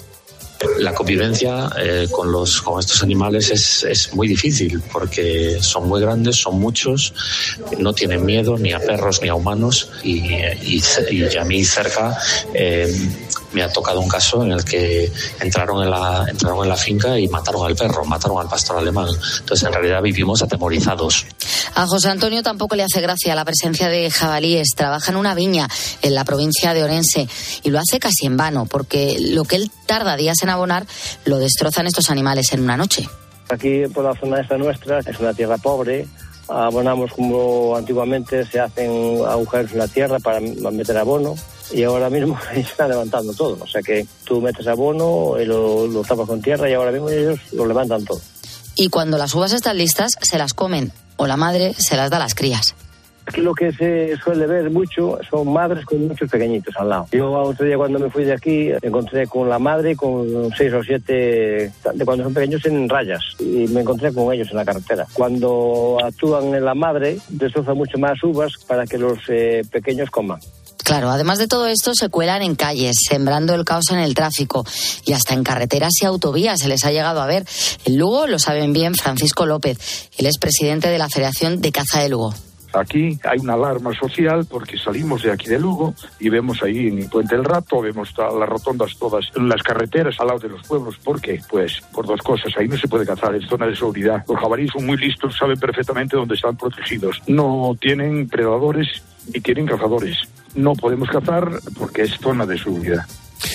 La convivencia eh, con los con estos animales es, es muy difícil porque son muy grandes, son muchos, no tienen miedo ni a perros ni a humanos y, y, y a mí cerca eh, me ha tocado un caso en el que entraron en la entraron en la finca y mataron al perro, mataron al pastor alemán. Entonces en realidad vivimos atemorizados. A José Antonio tampoco le hace gracia la presencia de jabalíes. Trabaja en una viña en la provincia de Orense y lo hace casi en vano porque lo que él tarda días en abonar lo destrozan estos animales en una noche. Aquí por la zona esta nuestra es una tierra pobre, abonamos como antiguamente se hacen agujeros en la tierra para meter abono y ahora mismo se está levantando todo, o sea que tú metes abono y lo, lo tapas con tierra y ahora mismo ellos lo levantan todo. Y cuando las uvas están listas se las comen o la madre se las da a las crías. Aquí lo que se suele ver mucho son madres con muchos pequeñitos al lado. Yo otro día cuando me fui de aquí me encontré con la madre con seis o siete, de cuando son pequeños en rayas, y me encontré con ellos en la carretera. Cuando actúan en la madre destrozan mucho más uvas para que los eh, pequeños coman. Claro, además de todo esto, se cuelan en calles, sembrando el caos en el tráfico y hasta en carreteras y autovías se les ha llegado a ver. En Lugo lo saben bien Francisco López, él es presidente de la Federación de Caza de Lugo. Aquí hay una alarma social porque salimos de aquí de Lugo y vemos ahí en Puente del Rato, vemos las rotondas todas, las carreteras al lado de los pueblos. ¿Por qué? Pues por dos cosas. Ahí no se puede cazar, es zona de seguridad. Los jabalíes son muy listos, saben perfectamente dónde están protegidos. No tienen predadores ni tienen cazadores. No podemos cazar porque es zona de seguridad.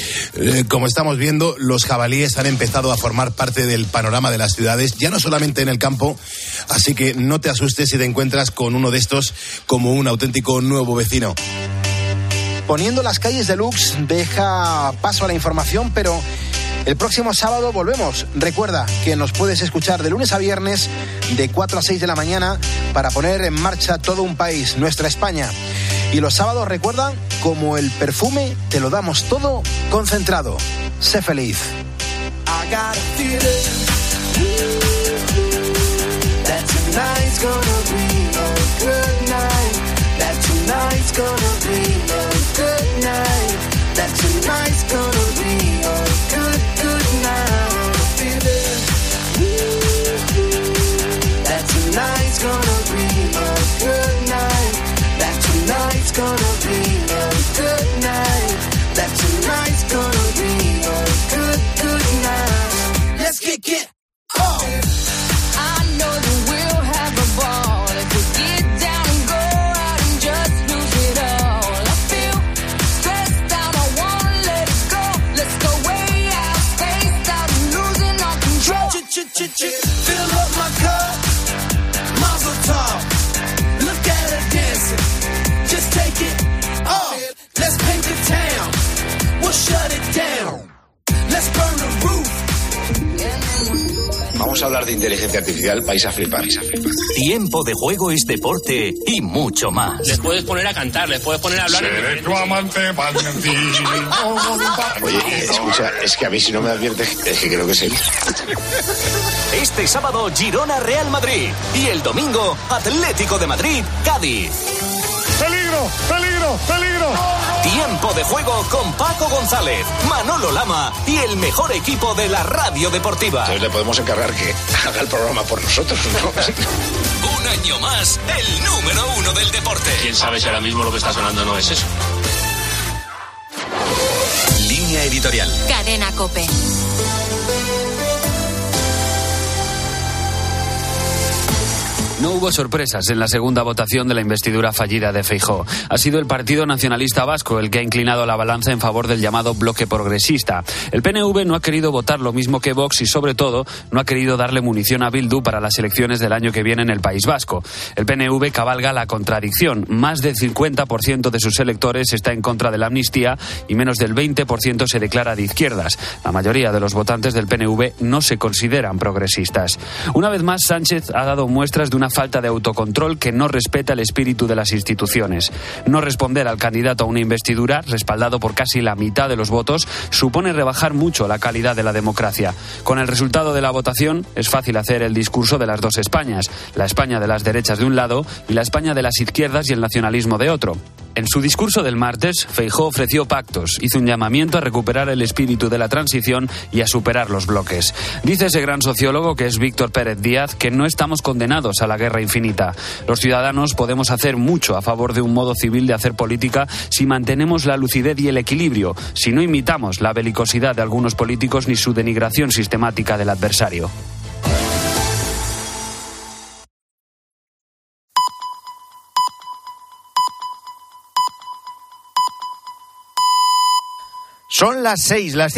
Eh, como estamos viendo, los jabalíes han empezado a formar parte del panorama de las ciudades, ya no solamente en el campo, así que no te asustes si te encuentras con uno de estos como un auténtico nuevo vecino. Poniendo las calles de Lux deja paso a la información, pero el próximo sábado volvemos. Recuerda que nos puedes escuchar de lunes a viernes de cuatro a seis de la mañana para poner en marcha todo un país, nuestra España. Y los sábados, recuerda, como el perfume, te lo damos todo concentrado. Sé feliz. I got a feeling that tonight's gonna be a good night. That tonight's gonna be a good night. That tonight's gonna be a good, good night. Feeling that tonight's gonna be a good night. That tonight's gonna be a good night. That tonight's gonna be a good, good night. Let's kick it off. I know that we'll have a ball if we get down and go out and just lose it all. I feel stressed out, I wanna let it go. Let's go way out, spaced out, and losing all control. Fill up my cup, mazel tov. Look at her dancing. Just take it off. Let's paint the town. We'll shut it down. Let's burn the roof. Vamos a hablar de inteligencia artificial, vais a flipar. Tiempo de Juego es deporte y mucho más. Les puedes poner a cantar, les puedes poner a hablar. Seré tu amante, Oye, escucha, es que a mí si no me adviertes, es que creo que sí. Este sábado, Girona Real Madrid. Y el domingo, Atlético de Madrid, Cádiz. ¡Peligro! peligro, peligro. Tiempo de juego con Paco González, Manolo Lama y el mejor equipo de la radio deportiva. Entonces le podemos encargar que haga el programa por nosotros, ¿no? Un año más, el número uno del deporte. ¿Quién sabe si ahora mismo lo que está sonando no es eso? Línea editorial. Cadena COPE. No hubo sorpresas en la segunda votación de la investidura fallida de Feijóo. Ha sido el Partido Nacionalista Vasco el que ha inclinado la balanza en favor del llamado bloque progresista. El P N V no ha querido votar lo mismo que Vox y, sobre todo, no ha querido darle munición a Bildu para las elecciones del año que viene en el País Vasco. El P N V cabalga la contradicción. Más del cincuenta por ciento de sus electores está en contra de la amnistía y menos del veinte por ciento se declara de izquierdas. La mayoría de los votantes del P N V no se consideran progresistas. Una vez más, Sánchez ha dado muestras de una falta de autocontrol que no respeta el espíritu de las instituciones. No responder al candidato a una investidura, respaldado por casi la mitad de los votos, supone rebajar mucho la calidad de la democracia. Con el resultado de la votación, es fácil hacer el discurso de las dos Españas, la España de las derechas de un lado y la España de las izquierdas y el nacionalismo de otro. En su discurso del martes, Feijóo ofreció pactos, hizo un llamamiento a recuperar el espíritu de la transición y a superar los bloques. Dice ese gran sociólogo, que es Víctor Pérez Díaz, que no estamos condenados a la guerra infinita. Los ciudadanos podemos hacer mucho a favor de un modo civil de hacer política si mantenemos la lucidez y el equilibrio, si no imitamos la belicosidad de algunos políticos ni su denigración sistemática del adversario. Son las seis, las